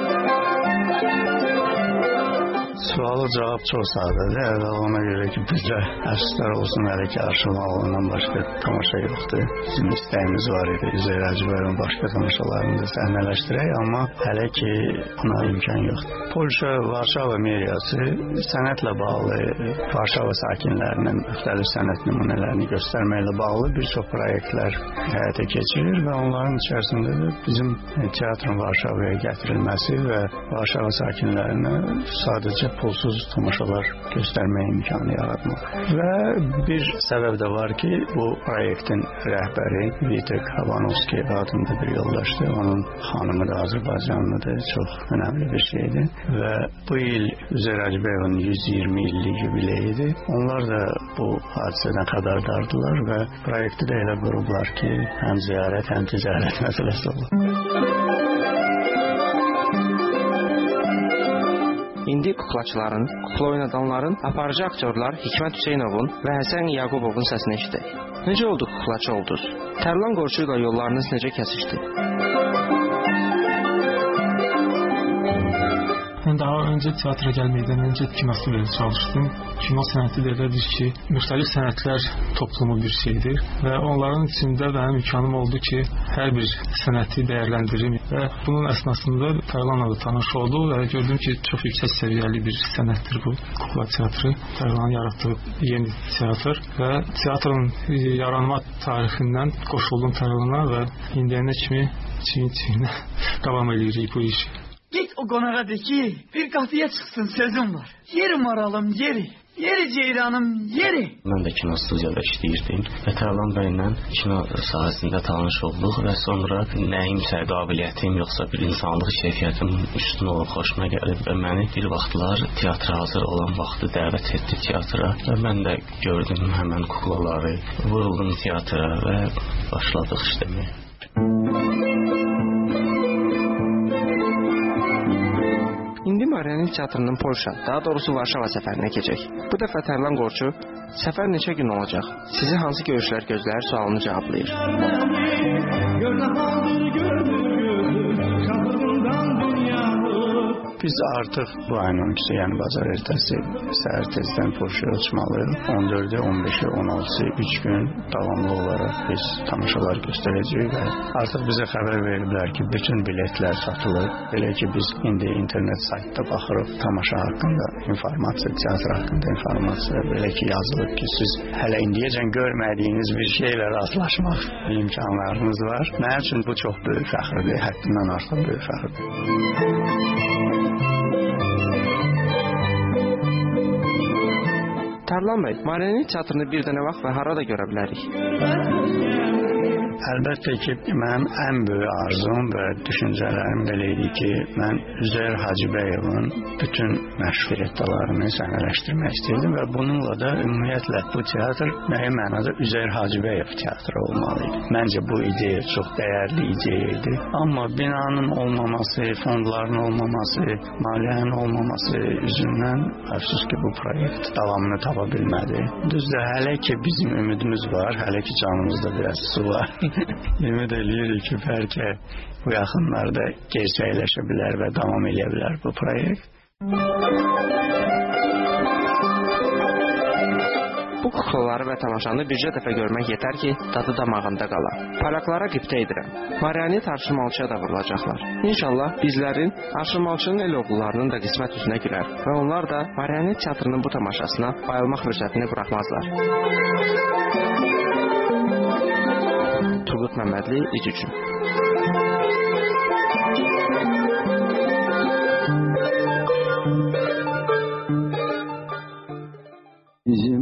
Sualı cavab çox sadədir. Əvvəl ona görə ki, bizdə əsaslar olsun, hələ ki, Arşın Malalandan başqa tamaşa yoxdur. Bizim istəyimiz var idi, Üzeyir Hacıbəyovun başqa tamaşalarını da səhnələşdirək, amma hələ ki, buna imkan yoxdur. Polşa, Varşava meriyası sənətlə bağlı, Varşava sakinlərinin müxtəlif sənət nümunələrini göstərməklə bağlı bir çox proyektlər həyata keçirir və onların içərisində də bizim teatrın Varşavaya gətirilməsi və Varşava sakinlərinə sadəcə pulsuz tamaşalar göstərmək imkanı yaratmaq. Və bir səbəb də var ki, bu proyektin rəhbəri Vitek Havanovski adında bir yoldaşdır. Onun xanımı da Azərbaycanlıdır. Çox önəmli bir şeydir. Və bu il Üzeyir Hacıbəyovun yüz iyirmi illik yubileyidir. Onlar da bu hadisədən xəbərdardılar və proyekti də elə qurublar ki, həm ziyarət, həm ticarət məsələsi olur. İndi kuklaçıların, kukla oynadanların, aparıcı aktyorlar Hikmət Hüseynovun və Həsən Yaqubovun səsini eşitdik. Necə oldu kuklaçı oldunuz? Tərlan Qorçu ilə yollarınız necə kəsişdi? Mən daha öncə teatra gəlməkdən öncə kinostudiyada çalışdım. Kino sənəti də elədir ki, müxtəlif sənətlər toplumu bir şeydir və onların içində mənim imkanım oldu ki, hər bir sənəti dəyərləndirim və bunun əsnasında Tərlanla da tanış olduq və gördüm ki, çox yüksək səviyyəli bir sənətdir bu kukla teatrı. Tərlanın yaratdığı yeni teatr və teatrın yaranma tarixindən qoşuldum Tərlana və indiyənə kimi çiyin-çiyinə davam edirik bu işi. Git o qonağa de ki, bir qapıya çıxsın sözüm var. Yeri maralım, yeri. Yeri ceyranım, yeri. Mən də kino studiyada işləyirdim və Tərlan bəylə kino sahəsində tanış olduq və sonra nəyimsə qabiliyyətim yoxsa bir insanlıq keyfiyyətim üstün olub, xoşuma gəlib və məni bir vaxtlar teatra hazır olan vaxtı dəvət etdi teatra və mən də gördüm həmən kuklaları, vuruldum teatra və başladıq işləməyə. İndi Marionit Teatrının Polşa, daha doğrusu Varşava səfərinə keçək. Bu dəfə Tərlan Qorçu, səfər neçə gün olacaq? Sizi hansı görüşlər gözləyir sualını cavablayır. Biz artıq bu ayın on ikisi, yəni bazar ertəsi səhər tezdən Polşaya uçmalıyıq. on dördü, on beşi, on altısı üç gün davamlı olaraq biz tamaşalar göstərəcəyik və artıq bizə xəbər veriblər ki, bütün biletlər satılır. Belə ki, biz indi internet saytda baxırıq, tamaşa haqqında informasiya, teatr haqqında informasiya, belə ki, yazılıb ki, siz hələ indiyəcən görmədiyiniz bir şeylə rastlaşmaq imkanlarınız var. Mənim üçün bu çox böyük fəxrdir, həddindən artıq böyük fəxrdir. Tərlan bəy, Marionit Teatrını bir dənə vaxt və harada görə bilərik? Əlbəttə ki, mənim ən böyük arzum və düşüncələrim belə idi ki, mən Üzeyir Hacıbəyovun bütün məşhur ettalarını səhnələşdirmək istəyirdim və bununla da ümumiyyətlə bu teatr müəyyən mənada Üzeyir Hacıbəyov teatrı olmalı idi. Məncə bu ideya çox dəyərli ideya idi. Amma binanın olmaması, fondların olmaması, maliyyənin olmaması üzündən əfsus ki, bu proyekt davamını tapa bilmədi. Düzdür, hələ ki bizim ümidimiz var, hələ ki canımızda biraz su var. Ümid edirik ki, bəlkə bu yaxınlarda gerçəkləşə bilər və davam edə bilər bu proyekt. Bu kuklaları və tamaşanı bircə dəfə görmək yetər ki, tadı damağında qala. Palaklara qibtə edirəm. Marionit Arşımalçıya da vurulacaqlar. İnşallah bizlərin Arşımalçının el oğullarının da qismət üzünə gülər və onlar da Marionit Teatrının bu tamaşasına bayılmaq fürsətini buraxmazlar. Turgut Məmmədli, İc üçün. Bizim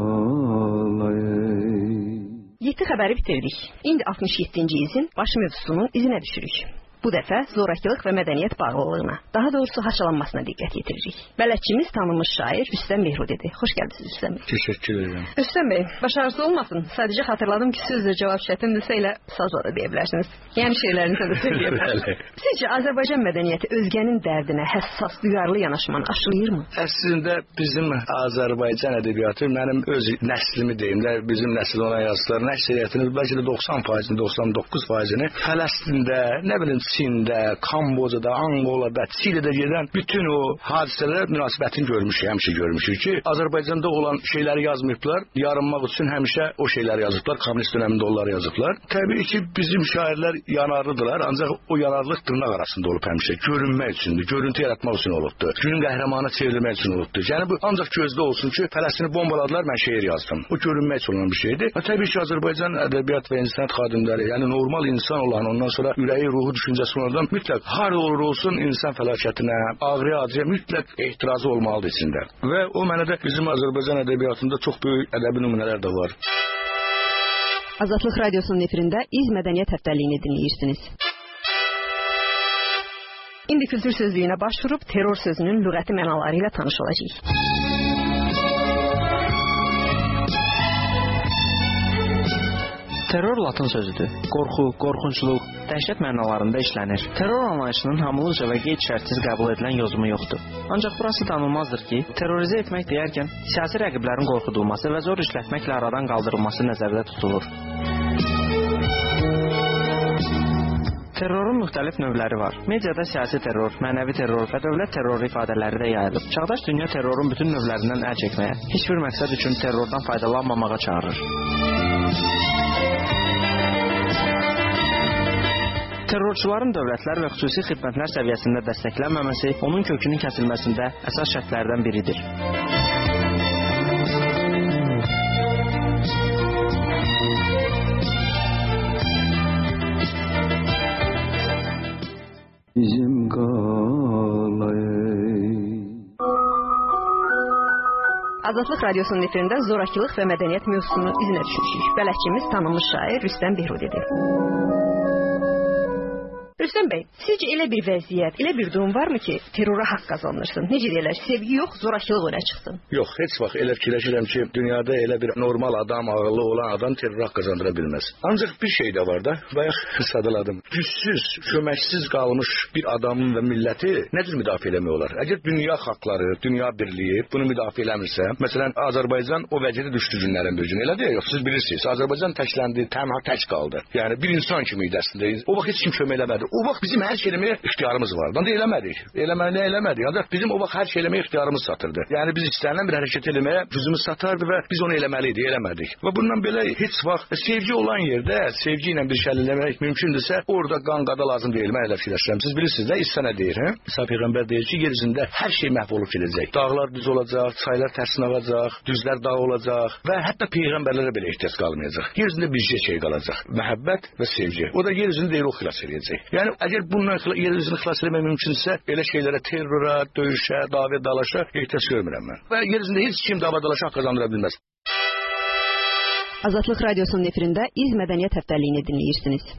qalayı. Yeddi xəbəri bitirdik. İndi altmış yeddinci izin baş mövzusunun izinə düşürük. Bu dəfə zorakılıq və mədəniyyət bağlılığına, daha doğrusu haşalanmasına diqqət yetiririk. Bələdçimiz tanınmış şair Rüstəm Behrudədir. Xoş gəldiniz Rüstəm bəy. Təşəkkür edirəm. Rüstəm bəy, başarısı olmasın. Sadəcə xatırladım ki, sözlə cavab şərtindirsə elə sazla da deyə bilərsiniz. Yəni şeirlərinizə də söyləyə bilərsiniz. Sizcə Azərbaycan mədəniyyəti özgənin dərdinə həssas, duyarlı yanaşmanı aşılayırmı? Əslində bizim Azərbaycan ədəbiyyatı mənim öz nəslimi deyim də, bizim nəsil olan yazıçılar nəşriyyatının bəlkə də doxsan faizini, doxsan doqquz faizini Fələstində, nə bilim Çində, Kambodjada, Angolada, Çilidə gedən bütün o hadisələrə münasibətini görmüşük, həmişə görmüşük ki, Azərbaycanda olan şeyləri yazmayıblar, yarınmaq üçün həmişə o şeyləri yazıblar, kommunist dönəmində onları yazıblar. Təbii ki, bizim şairlər yanarlıdırlar, ancaq o yanarlıq dırnaq arasında olub həmişə, görünmək üçündür, görüntü yaratmaq üçün olubdur, günün qəhrəmanı çevrilmək üçün olubdur. Yəni bu ancaq gözdə olsun ki, Fələstini bombaladılar, mən şeir yazdım. O görünmək üçün olan bir şeydir. Və təbii ki, Azərbaycan ədəbiyyat və incəsənət xadimləri, yəni normal insan olan, ondan sonra ürəyi, ruhu, düşüncəsi onlardan mütləq harada olur olsun insan fəlakətinə, ağrıya, acıya mütləq ehtirazı olmalıdır içində. Və o mənədə bizim Azərbaycan ədəbiyyatında çox böyük ədəbi nümunələr də var. Azadlıq Radiosunun efirində İz Mədəniyyət Həftəliyini dinləyirsiniz. İndi kültür sözlüyünə başvurub terror sözünün lüğəti mənaları ilə tanış olacağıq. Terror latın sözüdür. Qorxu, qorxunçluq, dəhşət mənalarında işlənir. Terror anlayışının hamılıqca və qeyd şərtsiz qəbul edilən yozumu yoxdur. Ancaq burası tanınmazdır ki, terrorizə etmək deyərkən siyasi rəqiblərin qorxudulması və zor işlətməklə aradan qaldırılması nəzərdə tutulur. Terrorun müxtəlif növləri var. Mediada siyasi terror, mənəvi terror və dövlət terroru ifadələri də yayılıb. Çağdaş dünya terrorun bütün növlərindən əl çəkməyə, heç bir məqsəd üçün terrordan faydalanmamağa çağırır. Terrorçuların dövlətlər və xüsusi xidmətlər səviyyəsində dəstəklənməməsi onun kökünün kəsilməsində əsas şərtlərdən biridir. Bizim qalayı. Azadlıq Radiosunun efirində zorakılıq və mədəniyyət mövzusunun izinə düşürük. Bələdçimiz tanınmış şair Rüstəm Behrudədir. Rüstəm bəy, sizcə elə bir vəziyyət, elə bir durum varmı ki, terrora haqq qazanırsın? Necə deyirlər, sevgi yox, zorakılıq öne çıxsın? Yox, heç vaxt elə fikirləşirəm ki, dünyada elə bir normal adam, ağıllı olan adam terror haqq qazandıra bilməz. Ancaq bir şey də var da, bayaq sadaladım. Gücsüz, köməksiz qalmış bir adamın və milləti nə cür müdafiə eləmək olar? Əgər dünya xalqları, dünya birliyi bunu müdafiə eləmirsə, məsələn, Azərbaycan o vəziyyətə düşdü günlərin bir gün, elə deyil, yox, siz bilirsiniz, Azərbaycan təkləndi, tənha tək qaldı. Yəni bir insan kimi idi əslində. O vaxt heç kim kömək eləmədi. O vaxt bizim hər şey eləməyə ixtiyarımız vardı. Onda eləmədik. Eləməli eləmədik. Ancaq bizim o vaxt hər şey eləməyə ixtiyarımız satırdı. Yəni biz istənilən bir hərəkət eləməyə gücümüz satardı və biz onu eləməli idi, eləmədik. Və bundan belə heç vaxt sevgi olan yerdə sevgi ilə bir şey eləmək mümkündürsə, orada qan qada lazım deyil. Mən elə fikirləşirəm. Siz bilirsiniz də, İsa nə deyir, hə? İsa peyğəmbər deyir ki, yer üzündə hər şey məhv olub gedəcək. Dağlar düz olacaq, çaylar tərsinə ağacaq, düzlər dağ olacaq və hətta peyğəmbərlərə belə ehtiyac qalmayacaq. Yer üzündə bircə şey qalacaq. Məhəbbət və sevgi. O da yer üzünü deyil, o xilas edəcək. Yəni əgər bundan yer üzünü xilas etmək mümkünsə, elə şeylərə, terrora, döyüşə, dava dalaşa ehtiyac görmürəm mən. Və yer üzündə heç kim dava dalaşa qazandıra bilməz. Azadlıq Radiosunun efirində İz Mədəniyyət Həftəliyini dinləyirsiniz.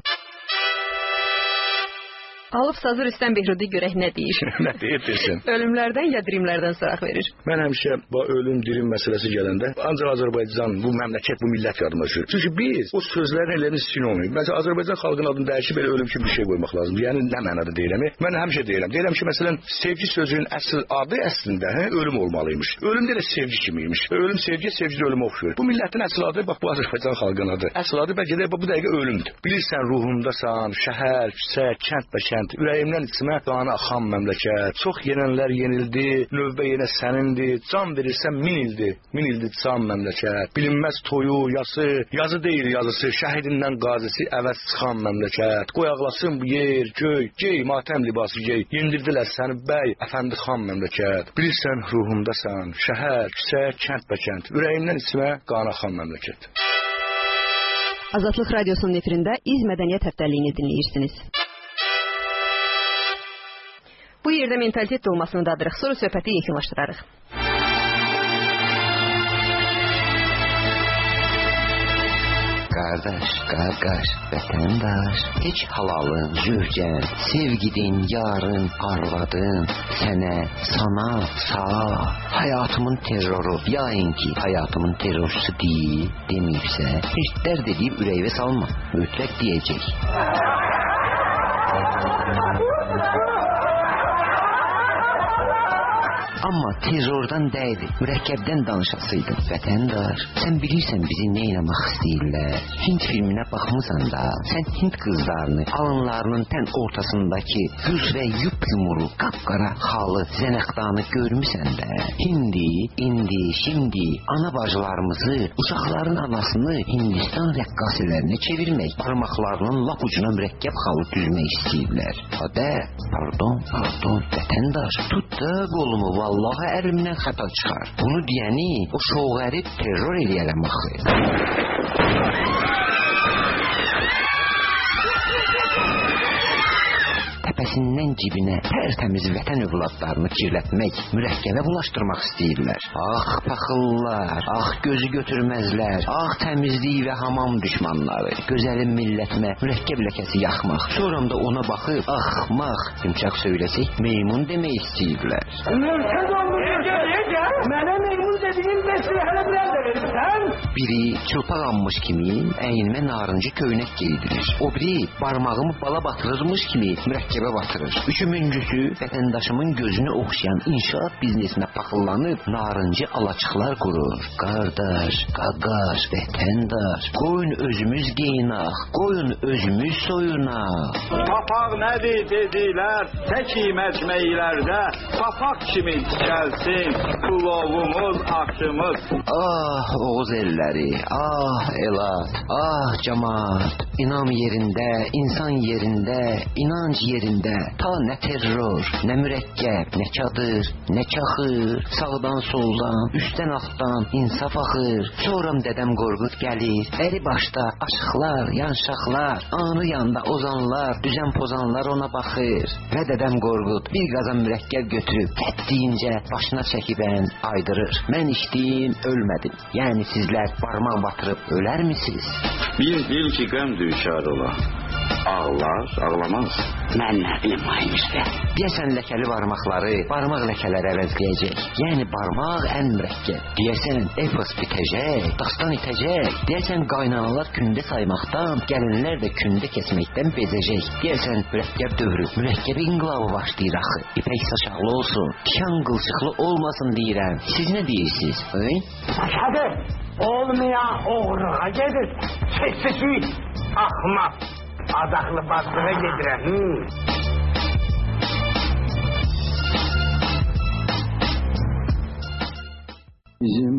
Alıb sazı Rüstəm Behrudi görək nə deyir? Nə deyir desin? Ölümlərdən ya dirimlərdən soraq verir? Mən həmişə bu ölüm dirim məsələsi gələndə ancaq Azərbaycan, bu məmləkət, bu millət yadıma düşür. Çünki biz o sözlərin eləyimiz sin olmayıb. Məsələn, Azərbaycan xalqının adını dəyişib belə ölüm kimi bir şey qoymaq lazımdır. Yəni nə mənada deyirəm? Mən həmişə deyirəm. Deyirəm ki, məsələn, sevgi sözünün əsl adı əslində hə, ölüm olmalıymış. Ölüm də sevgi kimiymiş. Ölüm sevgi, sevgi ölümə oxşuyur. Bu millətin əsl adı bax bu Azərbaycan xalqının adı. Əsl adı bəlkə də bu dəqiqə ölümdür. Bilirsən, ruhumdasan, şəhər, küçə, kənd və kənd. Ürəyimdən içimə qanı axan məmləkət. Çox yenənlər yenildi, növbə yenə sənindir. Can verirsən min ildir, min ildir can məmləkət. Bilinməz toyu, yası, yazı deyil yazısı, şəhidindən qazisi əvəz çıxan məmləkət. Qoy ağlasın bu yer, göy, gey, matəm libası gey. Yendirdilər səni bəy, əfəndi xan məmləkət. Bilirsən, ruhumdasan, şəhər, küçə, kənd və kənd. Ürəyimdən içimə qanı axan məmləkət. Azadlıq Radiosunun efirində İz Mədəniyyət Həftəliyini dinləyirsiniz. Bu yerdə mentalitet olmasını dadırıq. Sonra söhbəti yekunlaşdırarıq. Qardaş, qardaş, vətəndaş, heç halalın, zövcən, sevgidin, yarın, arvadın, sənə, sana, sağa, həyatımın terroru, yayın ki, həyatımın terrorçusu deyil, deməyibsə, heç dərd edib ürəyivə salma, mütləq deyəcək. Amma terrordan deyil, mürəkkəbdən danışasıydı. Vətəndaş, sən bilirsən bizi nə eləmək istəyirlər. Hint filminə baxmısan da, sən Hint qızlarını, alınlarının tən ortasındakı yüz və yup yumuru, qapqara xalı, zənəxdanı görmüsən də. Hindi, indi, şimdi ana bacılarımızı, uşaqların anasını Hindistan rəqqasələrinə çevirmək, parmaqlarının lap ucuna mürəkkəb xalı düzmək istəyirlər. Adə, pardon, pardon, vətəndaş, tut da qolumu, vallahi əlimdən xəta çıxar. Bunu deyəni o şoğəri terror eləyərəm axı. Təpəsindən cibinə tərtəmiz vətən övladlarını kirlətmək, mürəkkəbə bulaşdırmaq istəyirlər. Ax paxıllar, ax gözü götürməzlər, ax təmizlik və hamam düşmanları, gözəlim millətimə mürəkkəb ləkəsi yaxmaq, sonra da ona baxıb, axmaq, yumşaq söyləsək, meymun demək istəyirlər. Mənə meymun dediyin besini hələ biraz da verirsən? Biri çılpaq almış kimi əynimə narıncı köynək geydirir. O biri barmağımı bala batırırmış kimi mürəkkəbə batırır. Üçüncüsü vətəndaşımın gözünü oxşayan inşaat biznesinə paxıllanıb narıncı alaçıqlar qurur. Qardaş, qaqaş, vətəndaş, qoyun özümüz geyinaq, qoyun özümüz soyunaq. Papaq nədir dedilər, təki məcməylərdə, papaq kimi gəlsin, pulovumuz, aşımız. Ah, Oğuz elləri, ah, Elat, ah, cəmaat, inam yerində, insan yerində, inanc yerində, ta nə terror, nə mürəkkəb, nə çadır, nə çaxır, sağdan soldan, üstdən altdan insaf axır, sonra dədəm Qorqud gəlir, əri başda aşıqlar, yanşaqlar, anı yanda ozanlar, düzən pozanlar ona baxır və dədəm Qorqud bir qazan mürəkkəb götürüb, tətdiyincə başına çəkibən aydırır. Mən içdim, ölmədim. Yəni sizlər barmaq batırıb ölər misiniz? Bir bil ki qəm düşər ola. Ağlar, ağlamaz. Mən nə bilim aymış be. Deyəsən ləkəli barmaqları barmaq ləkələri əvəzləyəcək. Yəni barmaq ən mürəkkəb. Deyəsən epos bitəcək, dastan itəcək. Deyəsən qaynanalar kündə saymaqdan, gəlinlər də kündə kesməkdən bezəcək. Deyəsən mürəkkəb dövrü, mürəkkəb inqilabı başlayır axı. İpək saçaqlı olsun, şan qılçıqlı olmasın deyirəm. Siz nə deyirsiniz? Aşağı olmayan oğruğa gedir. Sessiz ahmak. Adaklı bastığa gedirəm. Hmm. Bizim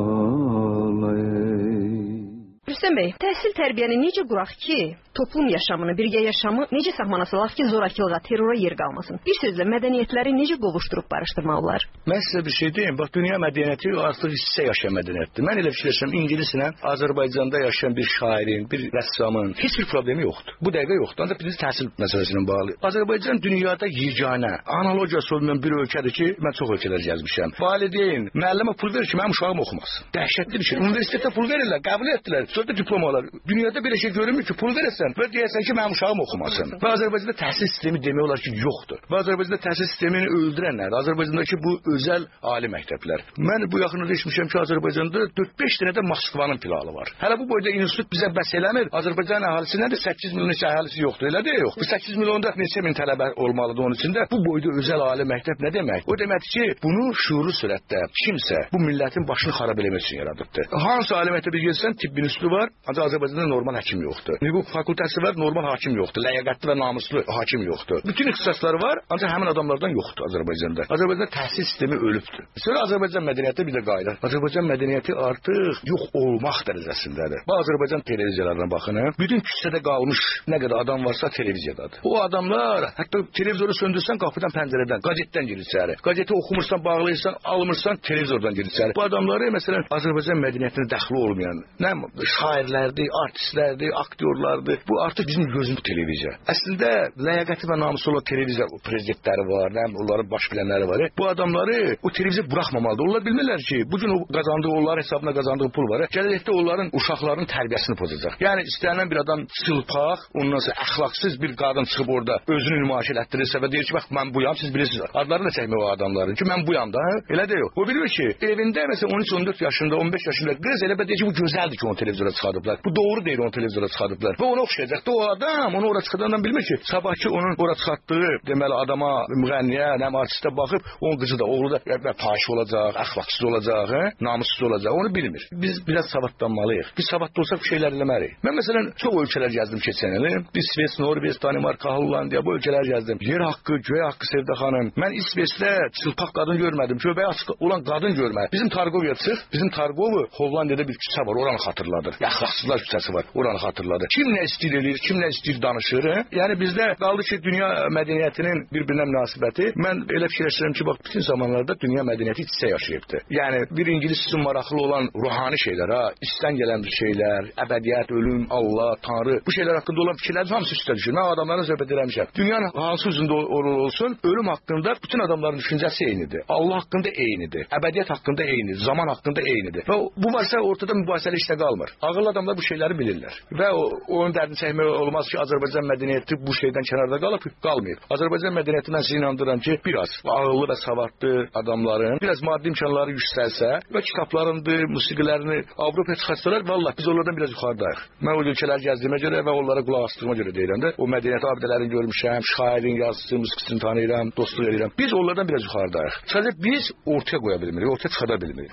qalay. Rüstəm bəy, təhsil tərbiyəni necə quraq ki, toplum yaşamını, birgə yaşamı necə saxmanasılar ki, zorakılığa, terrora yer qalmasın? Bir sözlə mədəniyyətləri necə qovuşdurub barışdırmaq olar? Mən sizə bir şey deyim, bax dünya mədəniyyəti artıq hissə yaşayan mədəniyyətdir. Mən elə fikirləşirəm, ingilislə Azərbaycanda yaşayan bir şairin, bir rəssamın heç bir problemi yoxdur. Bu dəqiqə yoxdur. Ancaq birinci təhsil məsələsinə bağlı. Azərbaycan dünyada yeganə, analogiyası olmayan bir ölkədir ki, mən çox ölkələr gəzmişəm. Valideyn müəllimə pul verir ki, mənim uşağım oxumasın. Dəhşətli bir şey. Universitetə pul verirlər, qəbul etdilər. Sonra da diplomalar. Dünyada belə şey görünmür ki, pul verəsən və deyəsən ki, mənim uşağım oxumasın. Və Azərbaycanda təhsil sistemi demək olar ki, yoxdur. Və Azərbaycanda təhsil sistemini öldürənlər, Azərbaycandakı bu özəl ali məktəblər. Mən bu yaxınlarda eşitmişəm ki, Azərbaycanda dörd-beş dənə də Moskvanın filialı var. Hələ bu boyda institut bizə bəs eləmir. Azərbaycan əhalisi nədir? səkkiz milyon neçə əhalisi yoxdur, elə deyil, yox. Bu səkkiz milyonda neçə min tələbə olmalıdır onun içində. Bu boyda özəl ali məktəb nə demək? O deməkdir ki, bunu şuurlu sürətdə kimsə bu millətin başını xarab eləmək üçün yaradıbdır. Hansı ali məktəbə gəlsən, tibb institutu var, ancaq Azərbaycanda normal həkim yoxdur. Hüquq fakültəsi var, normal hakim yoxdur. Ləyaqətli və namuslu hakim yoxdur. Bütün ixtisasları var, ancaq həmin adamlardan yoxdur Azərbaycanda. Azərbaycanda təhsil sistemi ölübdür. Sonra Azərbaycan mədəniyyəti bir də qayıdır. Azərbaycan mədəniyyəti artıq yox olmaq dərəcəsindədir. Bu Azərbaycan televiziyalarına baxın. Bütün küçədə qalmış nə qədər adam varsa televiziyadadır. O adamlar hətta televizoru söndürsən qapıdan, pəncərədən, qəzetdən girir içəri. Qəzeti oxumursan, bağlayırsan, almırsan, televizordan girir içəri. Bu adamları məsələn Azərbaycan mədəniyyətinə dəxli olmayan, nə şairlərdir, artistlərdir, aktyorlardır. Bu artıq bizim gözümüz televiziya. Əslində ləyaqəti və namusu olan televiziya prezidentləri var, nə onların baş bilənləri var. Bu adamları o televiziya buraxmamalıdır. Onlar bilmirlər ki, bu gün o qazandığı, onlar hesabına qazandığı pul var. Gələcəkdə onların uşaqlarının tərbiyəsini pozacaq. Yəni istənilən bir adam çılpaq, ondan sonra əxlaqsız bir qadın çıxıb orada özünü nümayiş elətdirirsə və deyir ki, bax mən buyam, siz bilirsiniz. Adlarını da çəkmək o adamların ki, mən buyam da, hə? Elə deyil. O bilir ki, evində məsələn on üç on dörd yaşında, on beş yaşında qız elə deyir ki, bu gözəldir ki, onu televizora çıxardıblar. Bu doğru deyir, onu televizora çıxardıblar. Və onu oxşayacaq da o adam, onu ora çıxardandan bilmir ki, sabahki onun ora çıxartdığı deməli adama, müğənniyə, nə artistə baxıb, onun qızı da, oğlu da fahiş olacaq, əxlaqsız olacaq, hə? Namussuz olacaq. Onu bilmir. Biz biraz savadlanmalıyıq. Biz savadlı olsaq bir şeylər eləməliyik. Mən məsələn çox ölkələr gəzdim keçən il. İsveç, Norveç, Danimarka, Hollandiya bu ölkələr gəzdim. Yer haqqı, göy haqqı Sevda xanım. Mən İsveçdə çılpaq qadın görmədim. Göbəyi açıq olan qadın görmədim. Bizim Targoviya çıx. Bizim Targovu Hollandiyada bir küçə var. Oranı xatırladır. Əxlaqsızlar küçəsi var. Oranı xatırladır. Kim nə istəyir eləyir, kim nə istəyir danışır. He? Yəni bizdə qaldı ki, dünya mədəniyyətinin bir-birinə münasibəti. Mən elə fikirləşirəm ki, bax bütün zamanlarda dünya mədəniyyəti hissə yaşayıbdı. Yəni bir ingilis üçün maraqlı olan ruhani şeylər, ha, istən gələn şeylər, əbədiyyət, ölüm, Allah, Tanrı, bu şeylər haqqında olan fikirlərin hamısı üstə düşür. Mən adamlarla söhbət eləmişəm. Dünyanın hansı üzündə olsun, ölüm haqqında bütün adamların düşüncəsi eynidir. Allah haqqında eynidir. Əbədiyyət haqqında eynidir. Zaman haqqında eynidir. Və bu varsa ortada mübahisəli işlə qalmır. Ağıllı adamlar bu şeyləri bilirlər. Və o, onun dərdini çəkmək olmaz ki, Azərbaycan mədəniyyəti bu şeydən kənarda qalıb, qalmayıb. Azərbaycan mədəniyyəti mən sizi inandıram ki, biraz ağıllı və savadlı adamların, biraz maddi imkanları yüksəlsə və kitablarındır, musiqilərini Avropaya çıxartsalar, vallahi biz onlardan biraz yuxarıdayıq. Mən o ölkələri gəzdiyimə görə və onlara qulaq asdığıma görə deyirəm də, o mədəniyyət abidələrini görmüşəm, şairin yazısı, musiqisini tanıyıram, dostluq edirəm. Biz onlardan biraz yuxarıdayıq. Sadəcə biz ortaya qoya bilmirik, ortaya çıxada bilmirik.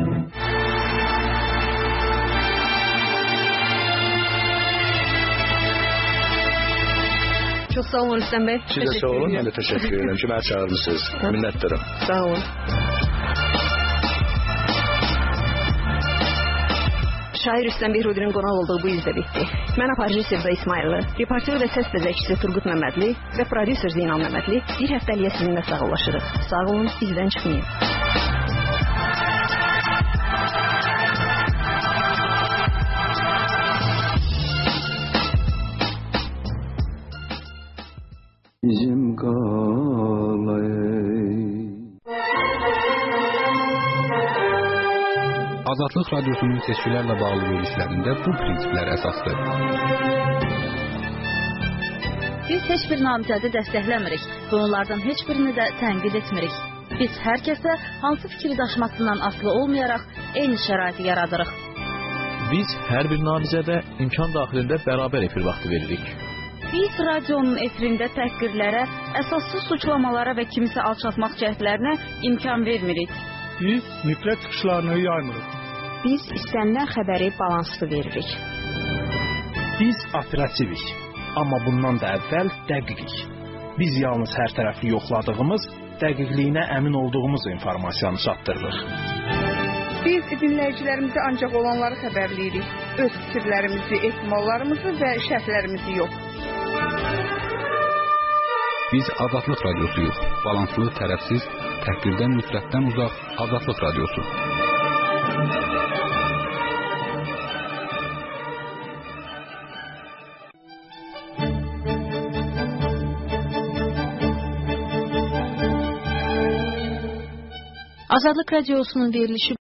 Çox sağ olun Rüstəm bəy. Siz də sağ olun, mən də təşəkkür edirəm ki, məni çağırmışsınız. Minnətdaram. Sağ olun. Şair Rüstəm bəy Rudinin qonaq olduğu bu izdə bitdi. Mən aparıcı Sevda İsmayıllı, reporter və səs bəzəkçisi Turqut Məmmədli və prodüser Zeynal Məmmədli bir həftəliyə sizinlə sağollaşırıq. Sağ olun, bizdən çıxmayın. Bizim qalay. Azadlıq Radyosu'nun seçkilərlə bağlı verilişlərində bu prinsiplər əsasdır. Biz heç bir namizədi dəstəkləmirik və onlardan heç birini də tənqid etmirik. Biz hər kəsə hansı fikri daşımasından asılı olmayaraq eyni şəraiti yaradırıq. Biz hər bir namizədə imkan daxilində bərabər efir vaxtı veririk. Biz radionun efirində təhqirlərə, əsassız suçlamalara və kimisə alçatmaq cəhdlərinə imkan vermirik. Biz nifrət çıxışlarını yaymırıq. Biz istənilən xəbəri balanslı veririk. Biz operativik, amma bundan da əvvəl dəqiqik. Biz yalnız hər tərəfli yoxladığımız, dəqiqliyinə əmin olduğumuz informasiyanı çatdırırıq. Biz dinləyicilərimizi ancaq olanları xəbərləyirik. Öz fikirlərimizi, ehtimallarımızı və şərhlərimizi yox. Biz Azadlıq Radiosuyuq. Balanslı, tərəfsiz, təhqirdən, nifrətdən uzaq Azadlıq Radiosu. Azadlıq Radiosunun verilişi